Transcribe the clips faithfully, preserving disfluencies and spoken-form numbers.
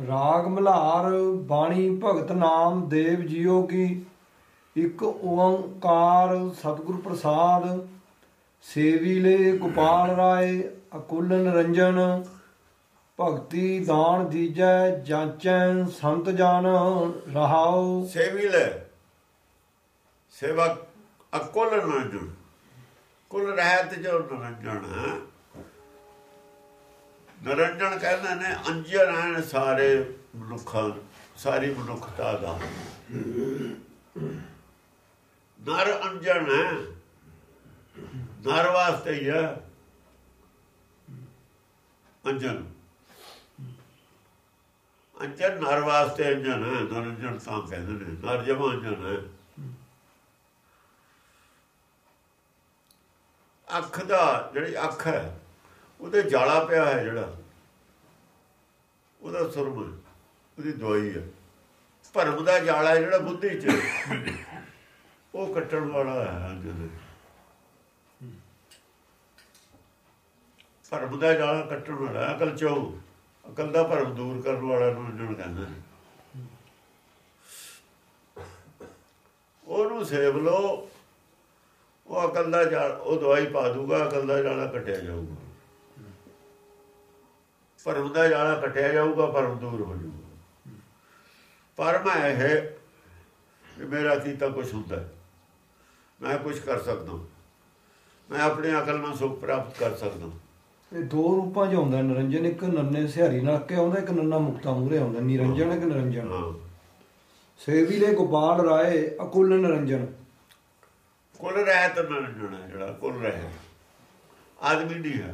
ਰਾਗ ਮਲਹਾਰ ਬਾਣੀ ਭਗਤ ਨਾਮ ਦੇਵ ਜੀਓ ਕੀ। ਇੱਕ ਓੰਕਾਰ ਸਤਿਗੁਰ ਪ੍ਰਸਾਦ। ਸੇਵੀ ਲੈ ਗੋਪਾਲ ਰਾਏ ਅਕੁਲ ਨਿਰੰਜਨ। ਭਗਤੀ ਦਾਨ ਦੀਜੈ ਜਾਂਚੈ ਸੰਤ ਜਨ ਰਹਾਉ। ਸੇਵੀ ਲੈ ਸੇਵਾ ਅਕੁਲ ਨਿਰੰਜਨ। ਕੁਲ ਰਹਿਤ ਜੋ ਨਿਰੰਜਨ ਹੈ। ਨਿਰੰਜਨ ਕਹਿੰਦੇ ਨੇ ਅੰਜਨ ਹਨ ਸਾਰੇ ਮਨੁੱਖਾਂ, ਸਾਰੀ ਮਨੁੱਖਤਾ ਦਾ। ਨਰ ਅੰਜਨ ਹੈ, ਨਰ ਵਾਸਤੇ ਹੀ ਹੈ ਅੰਜਨ। ਅੰਜਨ ਨਰ ਵਾਸਤੇ ਅੰਜਨ ਹੈ। ਨਿਰੰਜਨ ਤਾਂ ਕਹਿੰਦੇ ਨੇ ਨਰ ਜਮਾ ਅੰਜਨ ਹੈ। ਅੱਖ ਦਾ ਜਿਹੜੀ ਅੱਖ ਹੈ ਉਹਦੇ ਜਾਲਾ ਪਿਆ ਹੈ, ਜਿਹੜਾ ਉਹਦਾ ਸੁਰਮ, ਉਹਦੀ ਦਵਾਈ ਹੈ। ਭਰਮ ਦਾ ਜਾਲਾ ਜਿਹੜਾ ਬੁੱਧੀ ਚ, ਉਹ ਕੱਟਣ ਵਾਲਾ ਹੈ। ਜਦੋਂ ਭਰਮ ਦਾ ਜਾਲਾ ਕੱਟਣ ਵਾਲਾ, ਅਕਲ ਚੋਂ ਅਕਲ ਦਾ ਭਰਮ ਦੂਰ ਕਰਨ ਵਾਲਾ ਨੂੰ ਜਿਹਨੂੰ ਕਹਿੰਦੇ ਨੇ। ਉਹਨੂੰ ਸੇਵ ਲਓ, ਉਹ ਅਕਲ ਦਾ ਜਾਲ, ਉਹ ਦਵਾਈ ਪਾ ਦੂਗਾ, ਅਕਲ ਦਾ ਜਾਲਾ ਕੱਟਿਆ ਜਾਊਗਾ। ਭਰਮ ਦਾ ਜਾਲਾ ਕੱਟਿਆ ਜਾਊਗਾ, ਭਰਮ ਦੂਰ ਹੋ ਜਾਊਗਾ। ਭਰਮ ਹੈ ਕਿ ਮੇਰਾ ਕੀਤਾ ਕੁਛ ਹੁੰਦਾ, ਮੈਂ ਕੁਛ ਕਰ ਸਕਦਾ, ਮੈਂ ਆਪਣੀ ਅਕਲ ਨਾਲ ਸੁੱਖ ਪ੍ਰਾਪਤ ਕਰ ਸਕਦਾ। ਇਹ ਦੋ ਰੂਪਾਂ 'ਚ ਆਉਂਦਾ ਨਿਰੰਜਨ। ਇੱਕ ਨੰਨੇ ਸਿਹਾਰੀ ਨਾਲ ਕੇ ਆਉਂਦਾ, ਇੱਕ ਨੰਨਾ ਮੁਕਤਾ ਮੂਹਰੇ ਆਉਂਦਾ। ਨਿਰੰਜਨ ਇੱਕ ਨਿਰੰਜਨ। ਸੇਵੀ ਲੈ ਗੋਪਾਲ ਰਾਏ ਅਕੁਲ ਨਿਰੰਜਨ। ਕੁਲ ਰਹਿਤ ਨਿਰੰਜਨ ਹੈ ਜਿਹੜਾ। ਕੁਲ ਰਹਿਤ ਆਦਮੀ ਨਹੀਂ ਹੈ,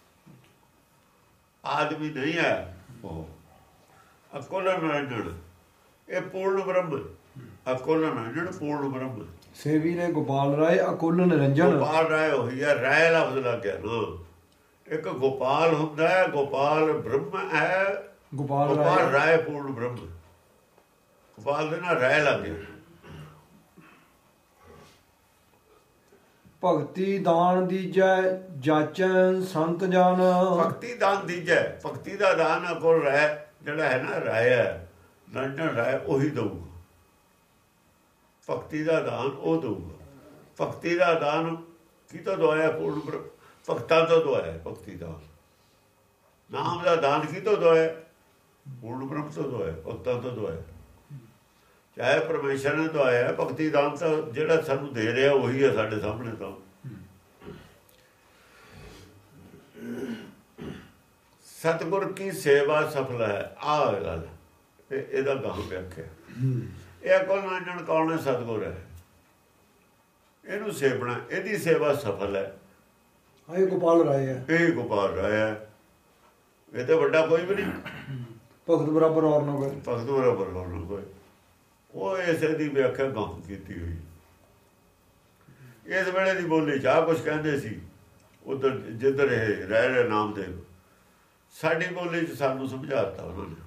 ਆਦਮੀ ਨਹੀਂ ਹੈ ਉਹ। ਅਕੁਲ ਨਿਰੰਜਨ ਇਹ ਪੂਰਨ ਬ੍ਰਹਮ। ਅਕੁਲ ਨਿਰੰਜਨ ਪੂਰਨ ਬ੍ਰਹਮ। ਸੇਵੀ ਲੈ ਗੋਪਾਲ ਰਾਏ ਅਕੁਲ ਨਿਰੰਜਨ। ਗੋਪਾਲ ਰਾਏ ਉਹੀ ਹੈ। ਰਾਏ ਲਫ਼ਜ਼ ਲੱਗ ਗਿਆ ਨਾ। ਇੱਕ ਗੋਪਾਲ ਹੁੰਦਾ ਹੈ, ਗੋਪਾਲ ਬ੍ਰਹਮ ਹੈ। ਗੋਪਾਲ ਗੋਪਾਲ ਰਾਏ ਪੂਰਨ ਬ੍ਰਹਮ। ਗੋਪਾਲ ਦੇ ਨਾਲ ਰਾਏ ਲੱਗ ਗਿਆ। ਭਗਤੀ ਦਾਨ ਦੀਜੈ ਜਾਚੈ ਸੰਤ ਜਨ। ਭਗਤੀ ਦਾਨ ਦੀਜੈ, ਭਗਤੀ ਦਾ ਦਾਨ ਅਕੁਲ ਰਾਏ ਜਿਹੜਾ ਹੈ ਨਾ, ਰਾਏ ਹੈ ਨਿਰੰਜਨ ਰਾਏ, ਉਹੀ ਦਊਗਾ। ਭਗਤੀ ਦਾ ਦਾਨ ਉਹ ਦਊਗਾ। ਭਗਤੀ ਦਾ ਦਾਨ ਕਿਤੋਂ ਦਵਾਇਆ? ਪੂਰਨ ਬ੍ਰਹਮ, ਭਗਤਾਂ ਤੋਂ ਦਵਾਇਆ। ਭਗਤੀ ਦਾ ਨਾਮ ਦਾ ਦਾਨ ਕਿਤੋਂ ਦਵਾਇਆ? ਪੂਰਨ ਬ੍ਰਹਮ ਤੋਂ ਦਵਾਇਆ, ਭਗਤਾਂ ਤੋਂ ਦਵਾਇਆ। ਚਾਹੇ ਪਰਮੇਸ਼ਰ ਨੇ ਦਵਾਇਆ। ਭਗਤੀ ਦਾਨ ਤਾਂ ਜਿਹੜਾ ਸਾਨੂੰ ਦੇ ਰਿਹਾ ਉਹੀ ਹੈ ਸਾਡੇ ਸਾਹਮਣੇ। ਤਾਂ ਸਤਿਗੁਰ ਕੀ ਸੇਵਾ ਸਫਲ ਹੈ। ਆਹ ਗੱਲ ਇਹਦਾ ਗਾਹ ਵਿਆਖਿਆ। ਇਹ ਕੋਲ ਨਿਰੰਜਨ ਕੌਣ ਹੈ? ਸਤਿਗੁਰ ਹੈ। ਇਹਨੂੰ ਸੇਵਣਾ, ਇਹਦੀ ਸੇਵਾ ਸਫਲ ਹੈ। ਇਹ ਗੋਪਾਲ ਰਾਏ ਹੈ। ਇਹ ਗੋਪਾਲ ਰਾਏ ਹੈ। ਇਹ ਤਾਂ ਵੱਡਾ ਕੋਈ ਵੀ ਨਹੀਂ। ਭਗਤ ਬਰਾਬਰ ਹੋਰ ਨਾ ਕੋਈ। ਭਗਤ ਬਰਾਬਰ ਹੋਰ ਨਾ ਕੋਈ। ਉਹ ਇਸੇ ਦੀ ਵਿਆਖਿਆ ਗਾਹ ਕੀਤੀ ਹੋਈ। ਇਸ ਵੇਲੇ ਦੀ ਬੋਲੀ ਚਾਹ ਕੁਛ ਕਹਿੰਦੇ ਸੀ ਉਧਰ ਜਿੱਧਰ ਇਹ ਰਹਿ ਰਹੇ ਨਾਮਦੇਵ। ਸਾਡੀ ਬੋਲੀ 'ਚ ਸਾਨੂੰ ਸਮਝਾਤਾ ਉਹਨਾਂ ਨੇ।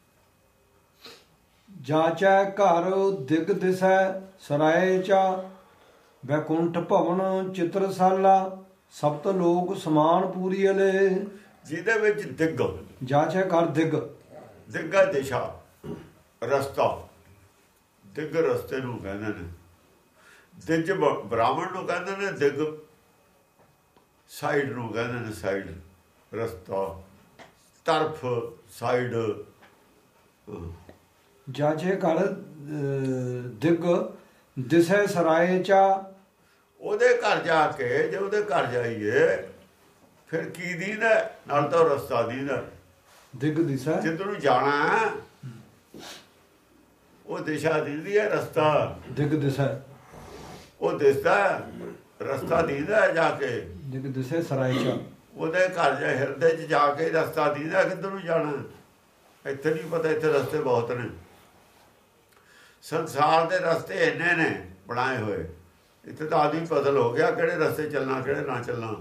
ਜਾਚੈ ਘਰ ਦਿਗ ਦਿਸੈ ਸਰਾਏ ਚਾ। ਵੈਕੁੰਠ ਭਵਨ ਚਿਤਰਸਾਲਾ। ਸਪਤ ਲੋਕ ਸਮਾਨ ਪੂਰੀ ਅਲੇ। ਜਿਹਦੇ ਵਿੱਚ ਦਿਗ, ਜਾਚੈ ਘਰ ਦਿਗ, ਦਿਗਾ ਦਿਸ਼ਾ, ਰਸਤਾ। ਦਿਗ ਰਸਤੇ ਨੂੰ ਕਹਿੰਦੇ ਨੇ। ਦਿਜ ਬ੍ਰਾਹਮਣ ਨੂੰ ਕਹਿੰਦੇ ਨੇ। ਦਿਗ ਸਾਈਡ ਨੂੰ ਕਹਿੰਦੇ ਨੇ। ਸਾਈਡ ਰਸਤਾ, ਤਰਫ, ਸਾਈਡ। ਜਾਚੇ ਘਰ ਦਿਗ ਦਿਸੈ ਸਰਾਏ ਚਾ। ਉਹਦੇ ਘਰ ਜਾ ਕੇ ਜੇ ਉਹਦੇ ਘਰ ਜਾਈਏ ਫਿਰ ਕੀ ਦੀਦਾ? ਨਾਲ ਤਾਂ ਰਸਤਾ ਦੀਦਾ। ਦਿਗ ਦਿਸੈ ਜਿੱਧਰ ਨੂੰ ਜਾਣਾ ਉਹ ਦਿਸ਼ਾ ਦਿੰਦੀ ਹੈ, ਰਸਤਾ। ਦਿਗ ਦਿਸੈ ਉਹ ਦਿਸਦਾ, ਰਸਤਾ ਦੀਦਾ ਜਾ ਕੇ। ਦਿਗ ਦਿਸੈ ਸਰਾਏ ਚਾ। ਉਹਦੇ ਘਰ ਜਾ, ਹਿਰਦੇ 'ਚ ਜਾ ਕੇ ਰਸਤਾ ਦੀਦਾ ਕਿੱਧਰ ਨੂੰ ਜਾਣਾ। ਇੱਥੇ ਨਹੀਂ ਪਤਾ, ਇੱਥੇ ਰਸਤੇ ਬਹੁਤ ਨੇ। ਸੰਸਾਰ ਦੇ ਰਸਤੇ ਇੰਨੇ ਨੇ ਬਣਾਏ ਹੋਏ। ਇੱਥੇ ਤਾਂ ਆਦਮੀ ਪਜ਼ਲ ਹੋ ਗਿਆ ਕਿਹੜੇ ਰਸਤੇ ਚੱਲਣਾ, ਕਿਹੜੇ ਨਾ ਚੱਲਣਾ।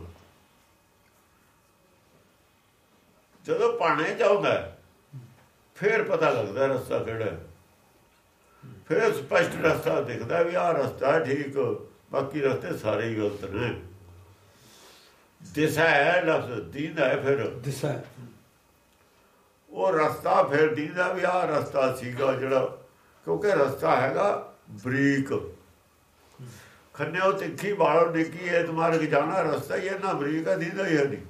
ਜਦੋਂ ਪਾਣੇ ਚਾਹੁੰਦਾ ਫਿਰ ਪਤਾ ਲੱਗਦਾ ਰਸਤਾ ਕਿਹੜਾ। ਫਿਰ ਸਪਸ਼ਟ ਰਸਤਾ ਦਿਖਦਾ ਵੀ ਆਹ ਰਸਤਾ ਠੀਕ, ਬਾਕੀ ਰਸਤੇ ਸਾਰੇ ਹੀ ਗਲਤ ਨੇ। ਦਿਸਾ ਹੈ ਲਫ਼ਜ਼, ਦੀਦਾ ਹੈ। ਫਿਰ ਦਿਸਾ ਉਹ ਰਸਤਾ ਫਿਰ ਦੀਦਾ ਵੀ ਆਹ ਰਸਤਾ ਸੀਗਾ ਜਿਹੜਾ, ਕਿਉਂਕਿ ਰਸਤਾ ਹੈਗਾ ਬਰੀਕ, ਖੰਨਿਓ ਤਿੱਖੀ ਬਾਲੋ ਨਿੱਕੀ ਹੈ ਤੁਮਾਰੇ ਜਾਣਾ, ਰਸਤਾ ਹੀ ਇੰਨਾ ਬਰੀਕ ਹੈ ਦੀਦਾ ਹੀ ਹੈ ਨਹੀਂ।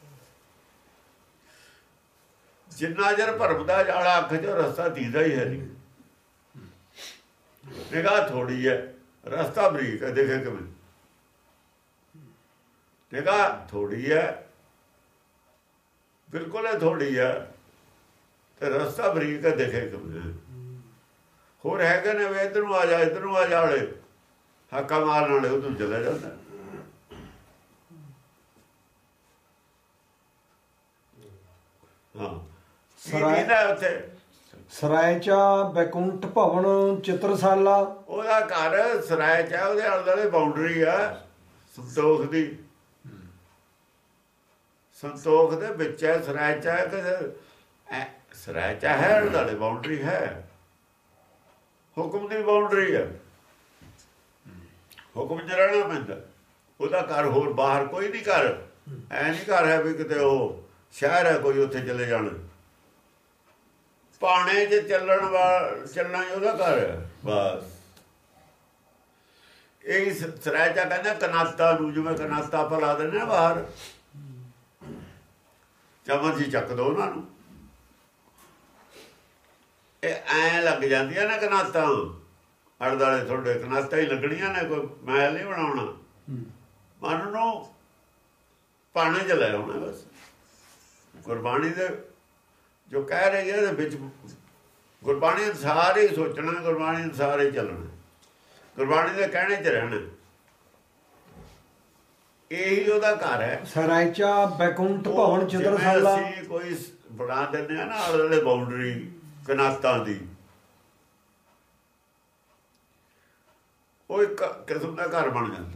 ਜਿੰਨਾ ਚਿਰ ਭਰਮ ਦਾ ਜਾਲਾ ਅੱਖ 'ਚ, ਰਸਤਾ ਦੀਦਾ ਹੀ ਹੈ ਨਹੀਂ। ਨਿਗਾਹ ਥੋੜੀ ਹੈ, ਰਸਤਾ ਬਰੀਕ ਹੈ, ਦੇਖੇ ਕਿਵੇਂ। ਨਿਗਾਹ ਥੋੜੀ ਹੈ, ਬਿਲਕੁਲ ਹੈ ਥੋੜੀ ਹੈ, ਤੇ ਰਸਤਾ ਬਰੀਕ ਹੈ, ਦੇਖੇ ਕਿਵੇਂ। ਹੋਰ ਹੈਗੇ ਨੇ ਵੀ ਇੱਧਰ ਨੂੰ ਆ ਜਾ, ਇੱਧਰ ਨੂੰ ਆ ਜਾ ਵਾਲੇ, ਹਾਕਾ ਮਾਰਨ ਵਾਲੇ, ਉਦੋਂ ਚਲੇ ਜਾਂਦਾ। ਹਾਂ ਸਰਾਏ ਉੱਥੇ ਸਰਾਇਚਾ ਬੈਕੁੰਠ ਭਵਨ ਚਿੱਤਰਸਾਲਾ, ਉਹਦਾ ਘਰ ਸਰਾਏ ਚ, ਉਹਦੇ ਆਲੇ ਦੁਆਲੇ ਬਾਉਂਡਰੀ ਆ ਸੰਤੋਖ ਦੀ, ਸੰਤੋਖ ਦੇ ਵਿੱਚ ਹੈ ਸਰਾਇਚਾ। ਸਰਾਇਚਾ ਹੈ ਆਲੇ ਦੁਆਲੇ ਬਾਉਂਡਰੀ ਹੈ, ਹੁਕਮ ਦੀ ਬਾਉਂਡਰੀ ਹੈ, ਹੁਕਮ ਚ ਰਹਿਣਾ ਪੈਂਦਾ। ਉਹਦਾ ਘਰ ਹੋਰ ਬਾਹਰ ਕੋਈ ਨਹੀਂ ਘਰ, ਐ ਨਹੀਂ ਘਰ ਹੈ ਵੀ ਕਿਤੇ ਉਹ ਸ਼ਹਿਰ ਹੈ ਕੋਈ ਉੱਥੇ ਚਲੇ ਜਾਣ। ਪਾਣੇ 'ਚ ਚੱਲਣ ਵਾਲਾ ਚੱਲਣਾ ਹੀ ਉਹਦਾ ਘਰ ਹੈ ਬਸ। ਇਹ ਸਰਾਇਚਾ ਕਹਿੰਦਾ ਕਨਾਤਾ ਨੂੰ, ਜਿਵੇਂ ਕਨਾਤਾ ਆਪਾਂ ਲਾ ਦਿੰਦੇ ਹਾਂ ਬਾਹਰ, ਚਮਚ ਹੀ ਚੱਕ ਦੋ ਉਹਨਾਂ ਨੂੰ, ਇਹ ਐਂ ਲੱਗ ਜਾਂਦੀਆਂ ਨੇ ਕਨਾਤਾਂ ਅੜ ਦੁਆਲੇ, ਤੁਹਾਡੇ ਕਨਾਤਾਂ ਹੀ ਲੱਗਣੀਆਂ ਨੇ, ਕੋਈ ਮਹਿਲ ਨਹੀਂ ਬਣਾਉਣਾ। ਮਨ ਨੂੰ ਪਾਣੇ 'ਚ ਲੈ ਆਉਣਾ ਬਸ। ਗੁਰਬਾਣੀ ਦੇ ਜੋ ਕਹਿ ਰਹੀ ਹੈ ਉਹਦੇ ਵਿੱਚ ਗੁਰਬਾਣੀ ਅਨੁਸਾਰ ਹੀ ਸੋਚਣਾ, ਗੁਰਬਾਣੀ ਅਨੁਸਾਰ ਹੀ ਚੱਲਣਾ, ਗੁਰਬਾਣੀ ਦੇ ਕਹਿਣੇ 'ਚ ਰਹਿਣਾ। ਇਹੀ ਉਹਦਾ ਘਰ ਹੈ ਸਰਾਇਚਾ ਬੈਕੁੰਠ ਭਵਨ ਚਿੱਤਰਸਾਲਾ। ਅਸੀਂ ਕੋਈ ਬਣਾ ਦਿੰਦੇ ਆ ਨਾ ਆਲੇ ਦੁਆਲੇ ਬਾਉਂਡਰੀ ਕਨਾਤਾਂ ਦੀ, ਉਹ ਇੱਕ ਕਿਸਮ ਦਾ ਘਰ ਬਣ ਜਾਂਦਾ।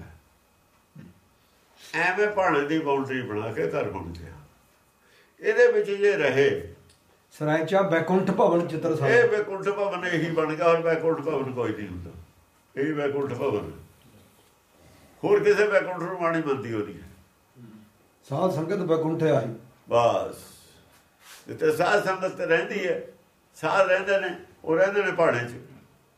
ਐਵੇਂ ਭਾਣੇ ਦੀ ਬਾਉਂਡਰੀ ਬਣਾ ਕੇ ਘਰ ਬਣ ਗਿਆ। ਇਹਦੇ ਵਿੱਚ ਜੇ ਰਹੇ ਸਰਾਇਚਾ ਬੈਕੁੰਠ ਭਵਨ ਚਿੱਤਰਸਾਲਾ, ਇਹ ਬੈਕੁੰਠ ਭਵਨ ਇਹੀ ਬਣ ਗਿਆ। ਹੋਰ ਬੈਕੁੰਠ ਭਵਨ ਕੋਈ ਨਹੀਂ ਹੁੰਦਾ, ਇਹੀ ਬੈਕੁੰਠ ਭਵਨ। ਹੋਰ ਕਿਸੇ ਬੈਕੁੰਠ ਨੂੰ ਬਾਣੀ ਮੰਨਦੀ ਉਹਦੀ ਸਾਧ ਸੰਗਤ ਬੈਕੁੰਠ ਆਹੀ ਬਸ। ਜਿੱਥੇ ਸਾਧ ਸੰਗਤ ਰਹਿੰਦੀ ਹੈ, ਸਾਧ ਰਹਿੰਦੇ ਨੇ, ਉਹ ਰਹਿੰਦੇ ਨੇ ਭਾਣੇ 'ਚ।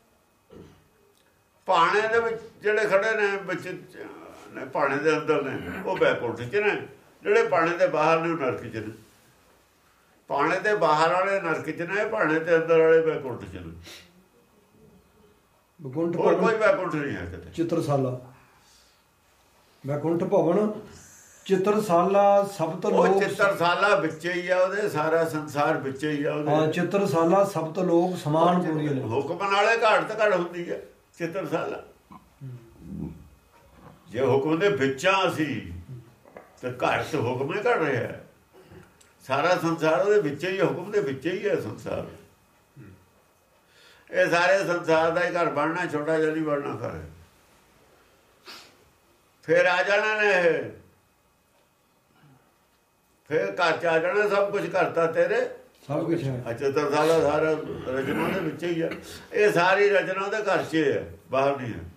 ਭਾਣੇ ਦੇ ਵਿੱਚ ਜਿਹੜੇ ਖੜੇ ਨੇ ਵਿੱਚ ਨੇ, ਭਾਣੇ ਦੇ ਅੰਦਰ ਨੇ, ਉਹ ਬੈਕੁੰਠ 'ਚ ਨੇ। ਜਿਹੜੇ ਭਾਣੇ ਦੇ ਬਾਹਰ ਨੇ ਉਹ ਨਰਕ 'ਚ ਨੇ। ਭਾਣੇ ਦੇ ਬਾਹਰ ਵਾਲੇ ਨਰਕ 'ਚ ਨੇ, ਭਾਣੇ ਦੇ ਅੰਦਰ ਵਾਲੇ ਬੈਕੁੰਠ 'ਚ ਨੇ। ਬੈਕੁੰਠ ਹੋਰ ਕੋਈ ਬੈਕੁੰਠ ਨਹੀਂ ਹੈ ਕਿਤੇ। ਚਿੱਤਰਸਾਲਾ ਬੈਕੁੰਠ ਭਵਨ ਚਿੱਤਰਸਾਲਾ ਸਬਤ ਲੋਕ, ਚਿੱਤਰਸਾਲਾ ਵਿੱਚ ਹੀ ਆ ਉਹਦੇ, ਸਾਰਾ ਸੰਸਾਰ ਵਿੱਚ ਹੀ ਆ ਉਹਦੇ। ਹਾਂ ਚਿੱਤਰਸਾਲਾ ਸਬਤ ਲੋਕ ਸਮਾਨ ਪੂਰੀਆਂ ਨੇ। ਹੁਕਮ ਨਾਲੇ ਘਾਟ ਤੇ ਘਾਟ ਹੁੰਦੀ ਹੈ ਚਿੱਤਰਸਾਲਾ। ਜੇ ਹੁਕਮ ਦੇ ਵਿੱਚਾਂ ਅਸੀਂ ਤੇ ਘਰ ਤੇ ਹੁਕਮ ਹੀ ਘੜ ਰਿਹਾ। ਸਾਰਾ ਸੰਸਾਰ ਉਹਦੇ ਵਿੱਚ ਹੀ, ਹੁਕਮ ਦੇ ਵਿੱਚ ਹੀ ਹੈ ਸੰਸਾਰ। ਇਹ ਸਾਰੇ ਸੰਸਾਰ ਦਾ ਹੀ ਘਰ ਬਣਨਾ, ਛੋਟਾ ਜਿਹਾ ਨਹੀਂ ਬਣਨਾ ਘਰ। ਫਿਰ ਆ ਜਾਣਾ ਨੇ ਇਹ, ਫਿਰ ਘਰ ਚ ਆ ਜਾਣਾ। ਸਭ ਕੁਝ ਕਰਤਾ ਤੇਰੇ, ਸਭ ਕੁਝ ਹੈ। ਅੱਛਾ ਤਰਸਾਲਾ ਸਾਰਾ ਰਚਨਾ ਦੇ ਵਿੱਚ ਹੀ ਹੈ। ਇਹ ਸਾਰੀ ਰਚਨਾ ਉਹਦੇ ਘਰ 'ਚ ਹੈ, ਬਾਹਰ ਨਹੀਂ ਹੈ।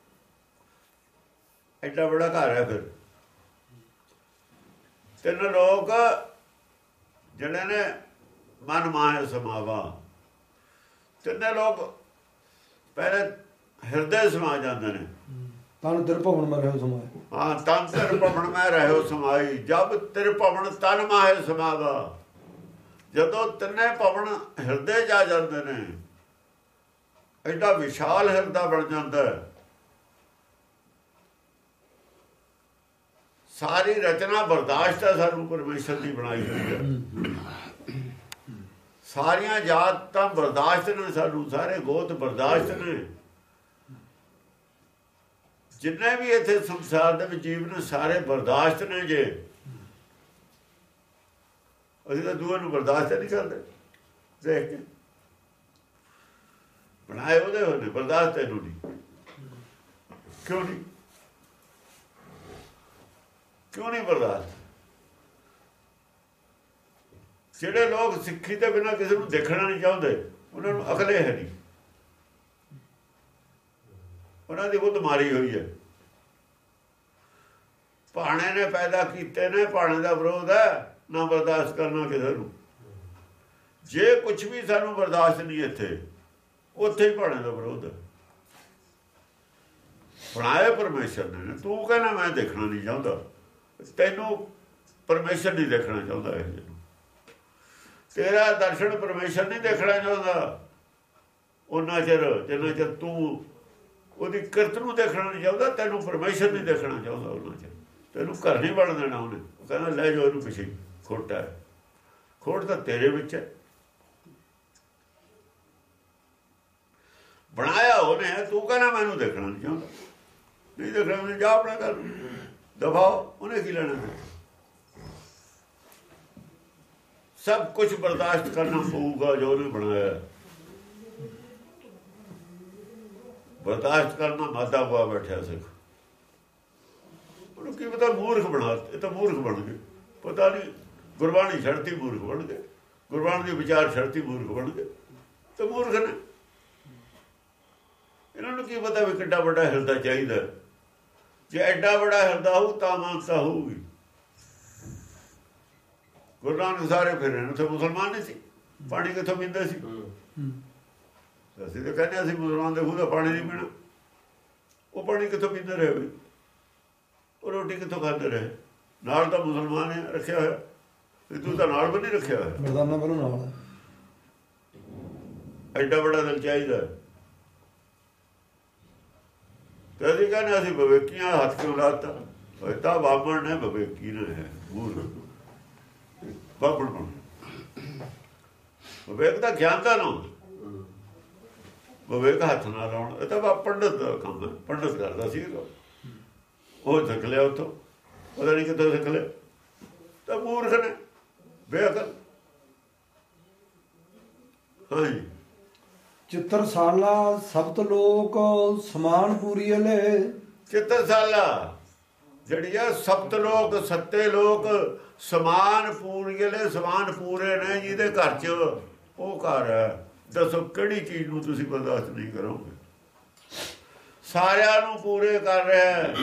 ਐਡਾ ਬੜਾ ਘਰ ਹੈ। ਫਿਰ ਤਿੰਨ ਲੋਕ ਜਿਹੜੇ ਨੇ ਮਨ ਮਾਇਆ ਸਮਾਵਾ, ਤਿੰਨੇ ਲੋਕ ਪਹਿਲੇ ਹਿਰਦੇ ਸਮਾ ਜਾਂਦੇ ਨੇ। ਤਨ ਤਿਰ ਭਵਨ ਮੈਂ ਰਹਿਓ ਸਮਾਏ। ਹਾਂ ਤਨ ਤਿਰ ਭਵਨ ਮੈਂ ਰਹਿਓ ਸਮਾਈ, ਜਬ ਤਿਰ ਭਵਨ ਤਨ ਮਾਹੇ ਸਮਾਵਾ। ਜਦੋਂ ਤਿੰਨੇ ਭਵਨ ਹਿਰਦੇ 'ਚ ਆ ਜਾਂਦੇ ਨੇ, ਐਡਾ ਵਿਸ਼ਾਲ ਹਿਰਦਾ ਬਣ ਜਾਂਦਾ। ਸਾਰੀ ਰਚਨਾ ਬਰਦਾਸ਼ਤ ਹੈ ਸਾਨੂੰ ਪਰਮੇਸ਼ਰ ਦੀ ਬਣਾਈ ਹੋਈ ਹੈ। ਸਾਰੀਆਂ ਜਾਤਾਂ ਬਰਦਾਸ਼ਤ ਨੇ ਸਾਨੂੰ, ਸਾਰੇ ਗੋਤ ਬਰਦਾਸ਼ਤ ਨੇ। ਜਿੰਨੇ ਵੀ ਇੱਥੇ ਸੰਸਾਰ ਦੇ ਵਿੱਚ ਜੀਵ ਨੇ ਸਾਰੇ ਬਰਦਾਸ਼ਤ ਨੇ। ਜੇ ਅਸੀਂ ਤਾਂ ਦੂਏ ਨੂੰ ਬਰਦਾਸ਼ਤ ਨਹੀਂ ਕਰਦੇ, ਦੇਖ ਕੇ ਬਣਾਏ ਉਹਦੇ ਹੋਏ ਨੇ, ਬਰਦਾਸ਼ਤ ਇਹਨੂੰ ਨਹੀਂ। ਕਿਉਂ ਨਹੀਂ ਕਿਉਂ ਨਹੀਂ ਬਰਦਾਸ਼ਤ? ਜਿਹੜੇ ਲੋਕ ਸਿੱਖੀ ਦੇ ਬਿਨਾਂ ਕਿਸੇ ਨੂੰ ਦੇਖਣਾ ਨਹੀਂ ਚਾਹੁੰਦੇ, ਉਹਨਾਂ ਨੂੰ ਅਕਲ ਹੈ ਨਹੀਂ। ਉਹਨਾਂ ਦੀ ਬੁੱਧ ਮਾਰੀ ਹੋਈ ਹੈ। ਭਾਣੇ ਨੇ ਪੈਦਾ ਕੀਤੇ ਨੇ, ਭਾਣੇ ਦਾ ਵਿਰੋਧ ਹੈ, ਨਾ ਬਰਦਾਸ਼ਤ ਕਰਨਾ ਕਿਸੇ ਨੂੰ। ਜੇ ਕੁਛ ਵੀ ਸਾਨੂੰ ਬਰਦਾਸ਼ਤ ਨਹੀਂ ਇੱਥੇ, ਉੱਥੇ ਹੀ ਭਾਣੇ ਦਾ ਵਿਰੋਧ ਹੈ। ਬਣਾਏ ਪਰਮੇਸ਼ਰ ਨੇ, ਤੂੰ ਕਹਿੰਦਾ ਮੈਂ ਦੇਖਣਾ ਨਹੀਂ ਚਾਹੁੰਦਾ, ਤੈਨੂੰ ਪਰਮੇਸ਼ਰ ਨਹੀਂ ਦੇਖਣਾ ਚਾਹੁੰਦਾ। ਇਹ ਜਿਹਨੂੰ ਤੇਰਾ ਦਰਸ਼ਨ ਪਰਮੇਸ਼ਰ ਨਹੀਂ ਦੇਖਣਾ ਚਾਹੁੰਦਾ ਉਹਨਾਂ ਚਿਰ ਜਿੰਨਾ ਚਿਰ ਤੂੰ ਉਹਦੀ ਕਿਰਤ ਨੂੰ ਦੇਖਣਾ ਨਹੀਂ ਚਾਹੁੰਦਾ, ਤੈਨੂੰ ਪਰਮੇਸ਼ਰ ਨਹੀਂ ਦੇਖਣਾ ਚਾਹੁੰਦਾ ਉਹਨਾਂ ਚਿਰ। ਤੈਨੂੰ ਘਰ ਨਹੀਂ ਵੜਨ ਦੇਣਾ ਉਹਨੇ। ਉਹ ਕਹਿੰਦਾ ਲੈ ਜਾਓ ਇਹਨੂੰ ਪਿੱਛੇ, ਖੋਟਾ ਹੈ। ਖੋਟ ਤਾਂ ਤੇਰੇ ਵਿੱਚ ਹੈ, ਬਣਾਇਆ ਉਹਨੇ, ਤੂੰ ਕਹਿੰਦਾ ਮੈਨੂੰ ਦੇਖਣਾ ਨਹੀਂ ਚਾਹੁੰਦਾ। ਨਹੀਂ ਦੇਖਣਾ ਉਹਨੇ, ਜਾ ਆਪਣਾ ਕਰ ਦਬਾਓ, ਉਹਨੇ ਕੀ ਲੈਣਾ। ਸਭ ਕੁਝ ਬਰਦਾਸ਼ਤ ਕਰਨਾ ਪਊਗਾ ਜੋ ਉਹਨੇ ਬਣਾਇਆ। ਬਰਦਾਸ਼ਤ ਕਰਨਾ ਮਾਦਾ ਪਾ ਬੈਠਿਆ ਸਿੱਖ। ਉਹਨੂੰ ਕੀ ਪਤਾ ਮੂਰਖ ਬਣਾ, ਇਹ ਤਾਂ ਮੂਰਖ ਬਣ ਗਏ। ਪਤਾ ਨਹੀਂ ਗੁਰਬਾਣੀ ਛੱਡਤੀ ਮੂਰਖ ਬਣ ਗਏ, ਗੁਰਬਾਣੀ ਦੀ ਵਿਚਾਰ ਛੱਡਤੀ ਮੂਰਖ ਬਣ ਗਏ, ਤਾਂ ਮੂਰਖ ਨੇ। ਇਹਨਾਂ ਨੂੰ ਕੀ ਪਤਾ ਵੀ ਕਿੱਡਾ ਵੱਡਾ ਹਿਰਦਾ ਚਾਹੀਦਾ। ਜੇ ਐਡਾ ਵੱਡਾ ਹਿਰਦਾ ਹੋਊ ਤਾਂ ਮਾਨਸਾ ਹੋਊਗੀ। ਗੁਰੂ ਨਾਨਕ ਸਾਰੇ ਫਿਰ ਰਹੇ ਉੱਥੇ ਮੁਸਲਮਾਨ ਨਹੀਂ ਸੀ, ਪਾਣੀ ਕਿੱਥੋਂ ਪੀਂਦੇ ਸੀ? ਅਸੀਂ ਤਾਂ ਕਹਿੰਦੇ ਅਸੀਂ ਮੁਸਲਮਾਨ ਦੇ ਖੂਹ ਦਾ ਪਾਣੀ ਨਹੀਂ ਪੀਣਾ। ਉਹ ਪਾਣੀ ਕਿੱਥੋਂ ਪੀਂਦੇ ਰਹੇ ਬਈ? ਉਹ ਰੋਟੀ ਕਿੱਥੋਂ ਖਾਂਦੇ ਰਹੇ? ਨਾਲ ਤਾਂ ਮੁਸਲਮਾਨ ਹੈ ਰੱਖਿਆ ਹੋਇਆ, ਤੂੰ ਤਾਂ ਨਾਲ ਵੀ ਨਹੀਂ ਰੱਖਿਆ ਹੋਇਆ। ਮਰਦਾਨਾ ਵੱਲੋਂ ਨਾਲ ਐਡਾ ਵੱਡਾ ਦਿਲ ਚਾਹੀਦਾ। ਤੇ ਅਸੀਂ ਕਹਿੰਦੇ ਅਸੀਂ ਵਿਵੇਕੀਆਂ, ਹੱਥ ਕਿਉਂ ਲਾਤਾ? ਤਾਂ ਬਾਬਣ ਨੇ ਵਿਵੇਕੀ ਨੇ ਹੈ, ਮੂਰਖ ਬਾਬਣ ਬਣ। ਵਿਵੇਕ ਦਾ ਗਿਆਨ ਦਾ ਨਾਮ, ਵਿਵੇਕ ਹੱਥ ਨਾਲ ਲਾਉਣ, ਇਹ ਤਾਂ ਪੰਡਤ ਦਾ ਕੰਮ ਹੈ। ਪੰਡਤ ਕਰਦਾ ਸੀ, ਉਹ ਸਿੱਖ ਲਿਆ ਉੱਥੋਂ, ਪਤਾ ਨਹੀਂ ਕਿੱਥੋਂ ਸਿੱਖ ਲਿਆ। ਤਾਂ ਮੂਰਖ ਨੇ, ਬੇਅਕਲ। ਹਾਂਜੀ। ਚਿੱਤਰਸਾਲਾ ਸਬਤ ਲੋਕ ਸਮਾਨ ਪੂਰੀ ਲੈ। ਚਿੱਤਰਸਾਲਾ ਜਿਹੜੀ ਆ ਸਬਤ ਲੋਕ, ਸੱਤੇ ਲੋਕ ਸਮਾਨ ਪੂਰੀ ਲੈ, ਸਮਾਨ ਪੂਰੇ ਨੇ ਜਿਹਦੇ ਘਰ 'ਚ ਉਹ ਘਰ ਹੈ। ਦੱਸੋ ਕਿਹੜੀ ਚੀਜ਼ ਨੂੰ ਤੁਸੀਂ ਬਰਦਾਸ਼ਤ ਨਹੀਂ ਕਰੋਗੇ? ਸਾਰਿਆਂ ਨੂੰ ਪੂਰੇ ਕਰ ਰਿਹਾ।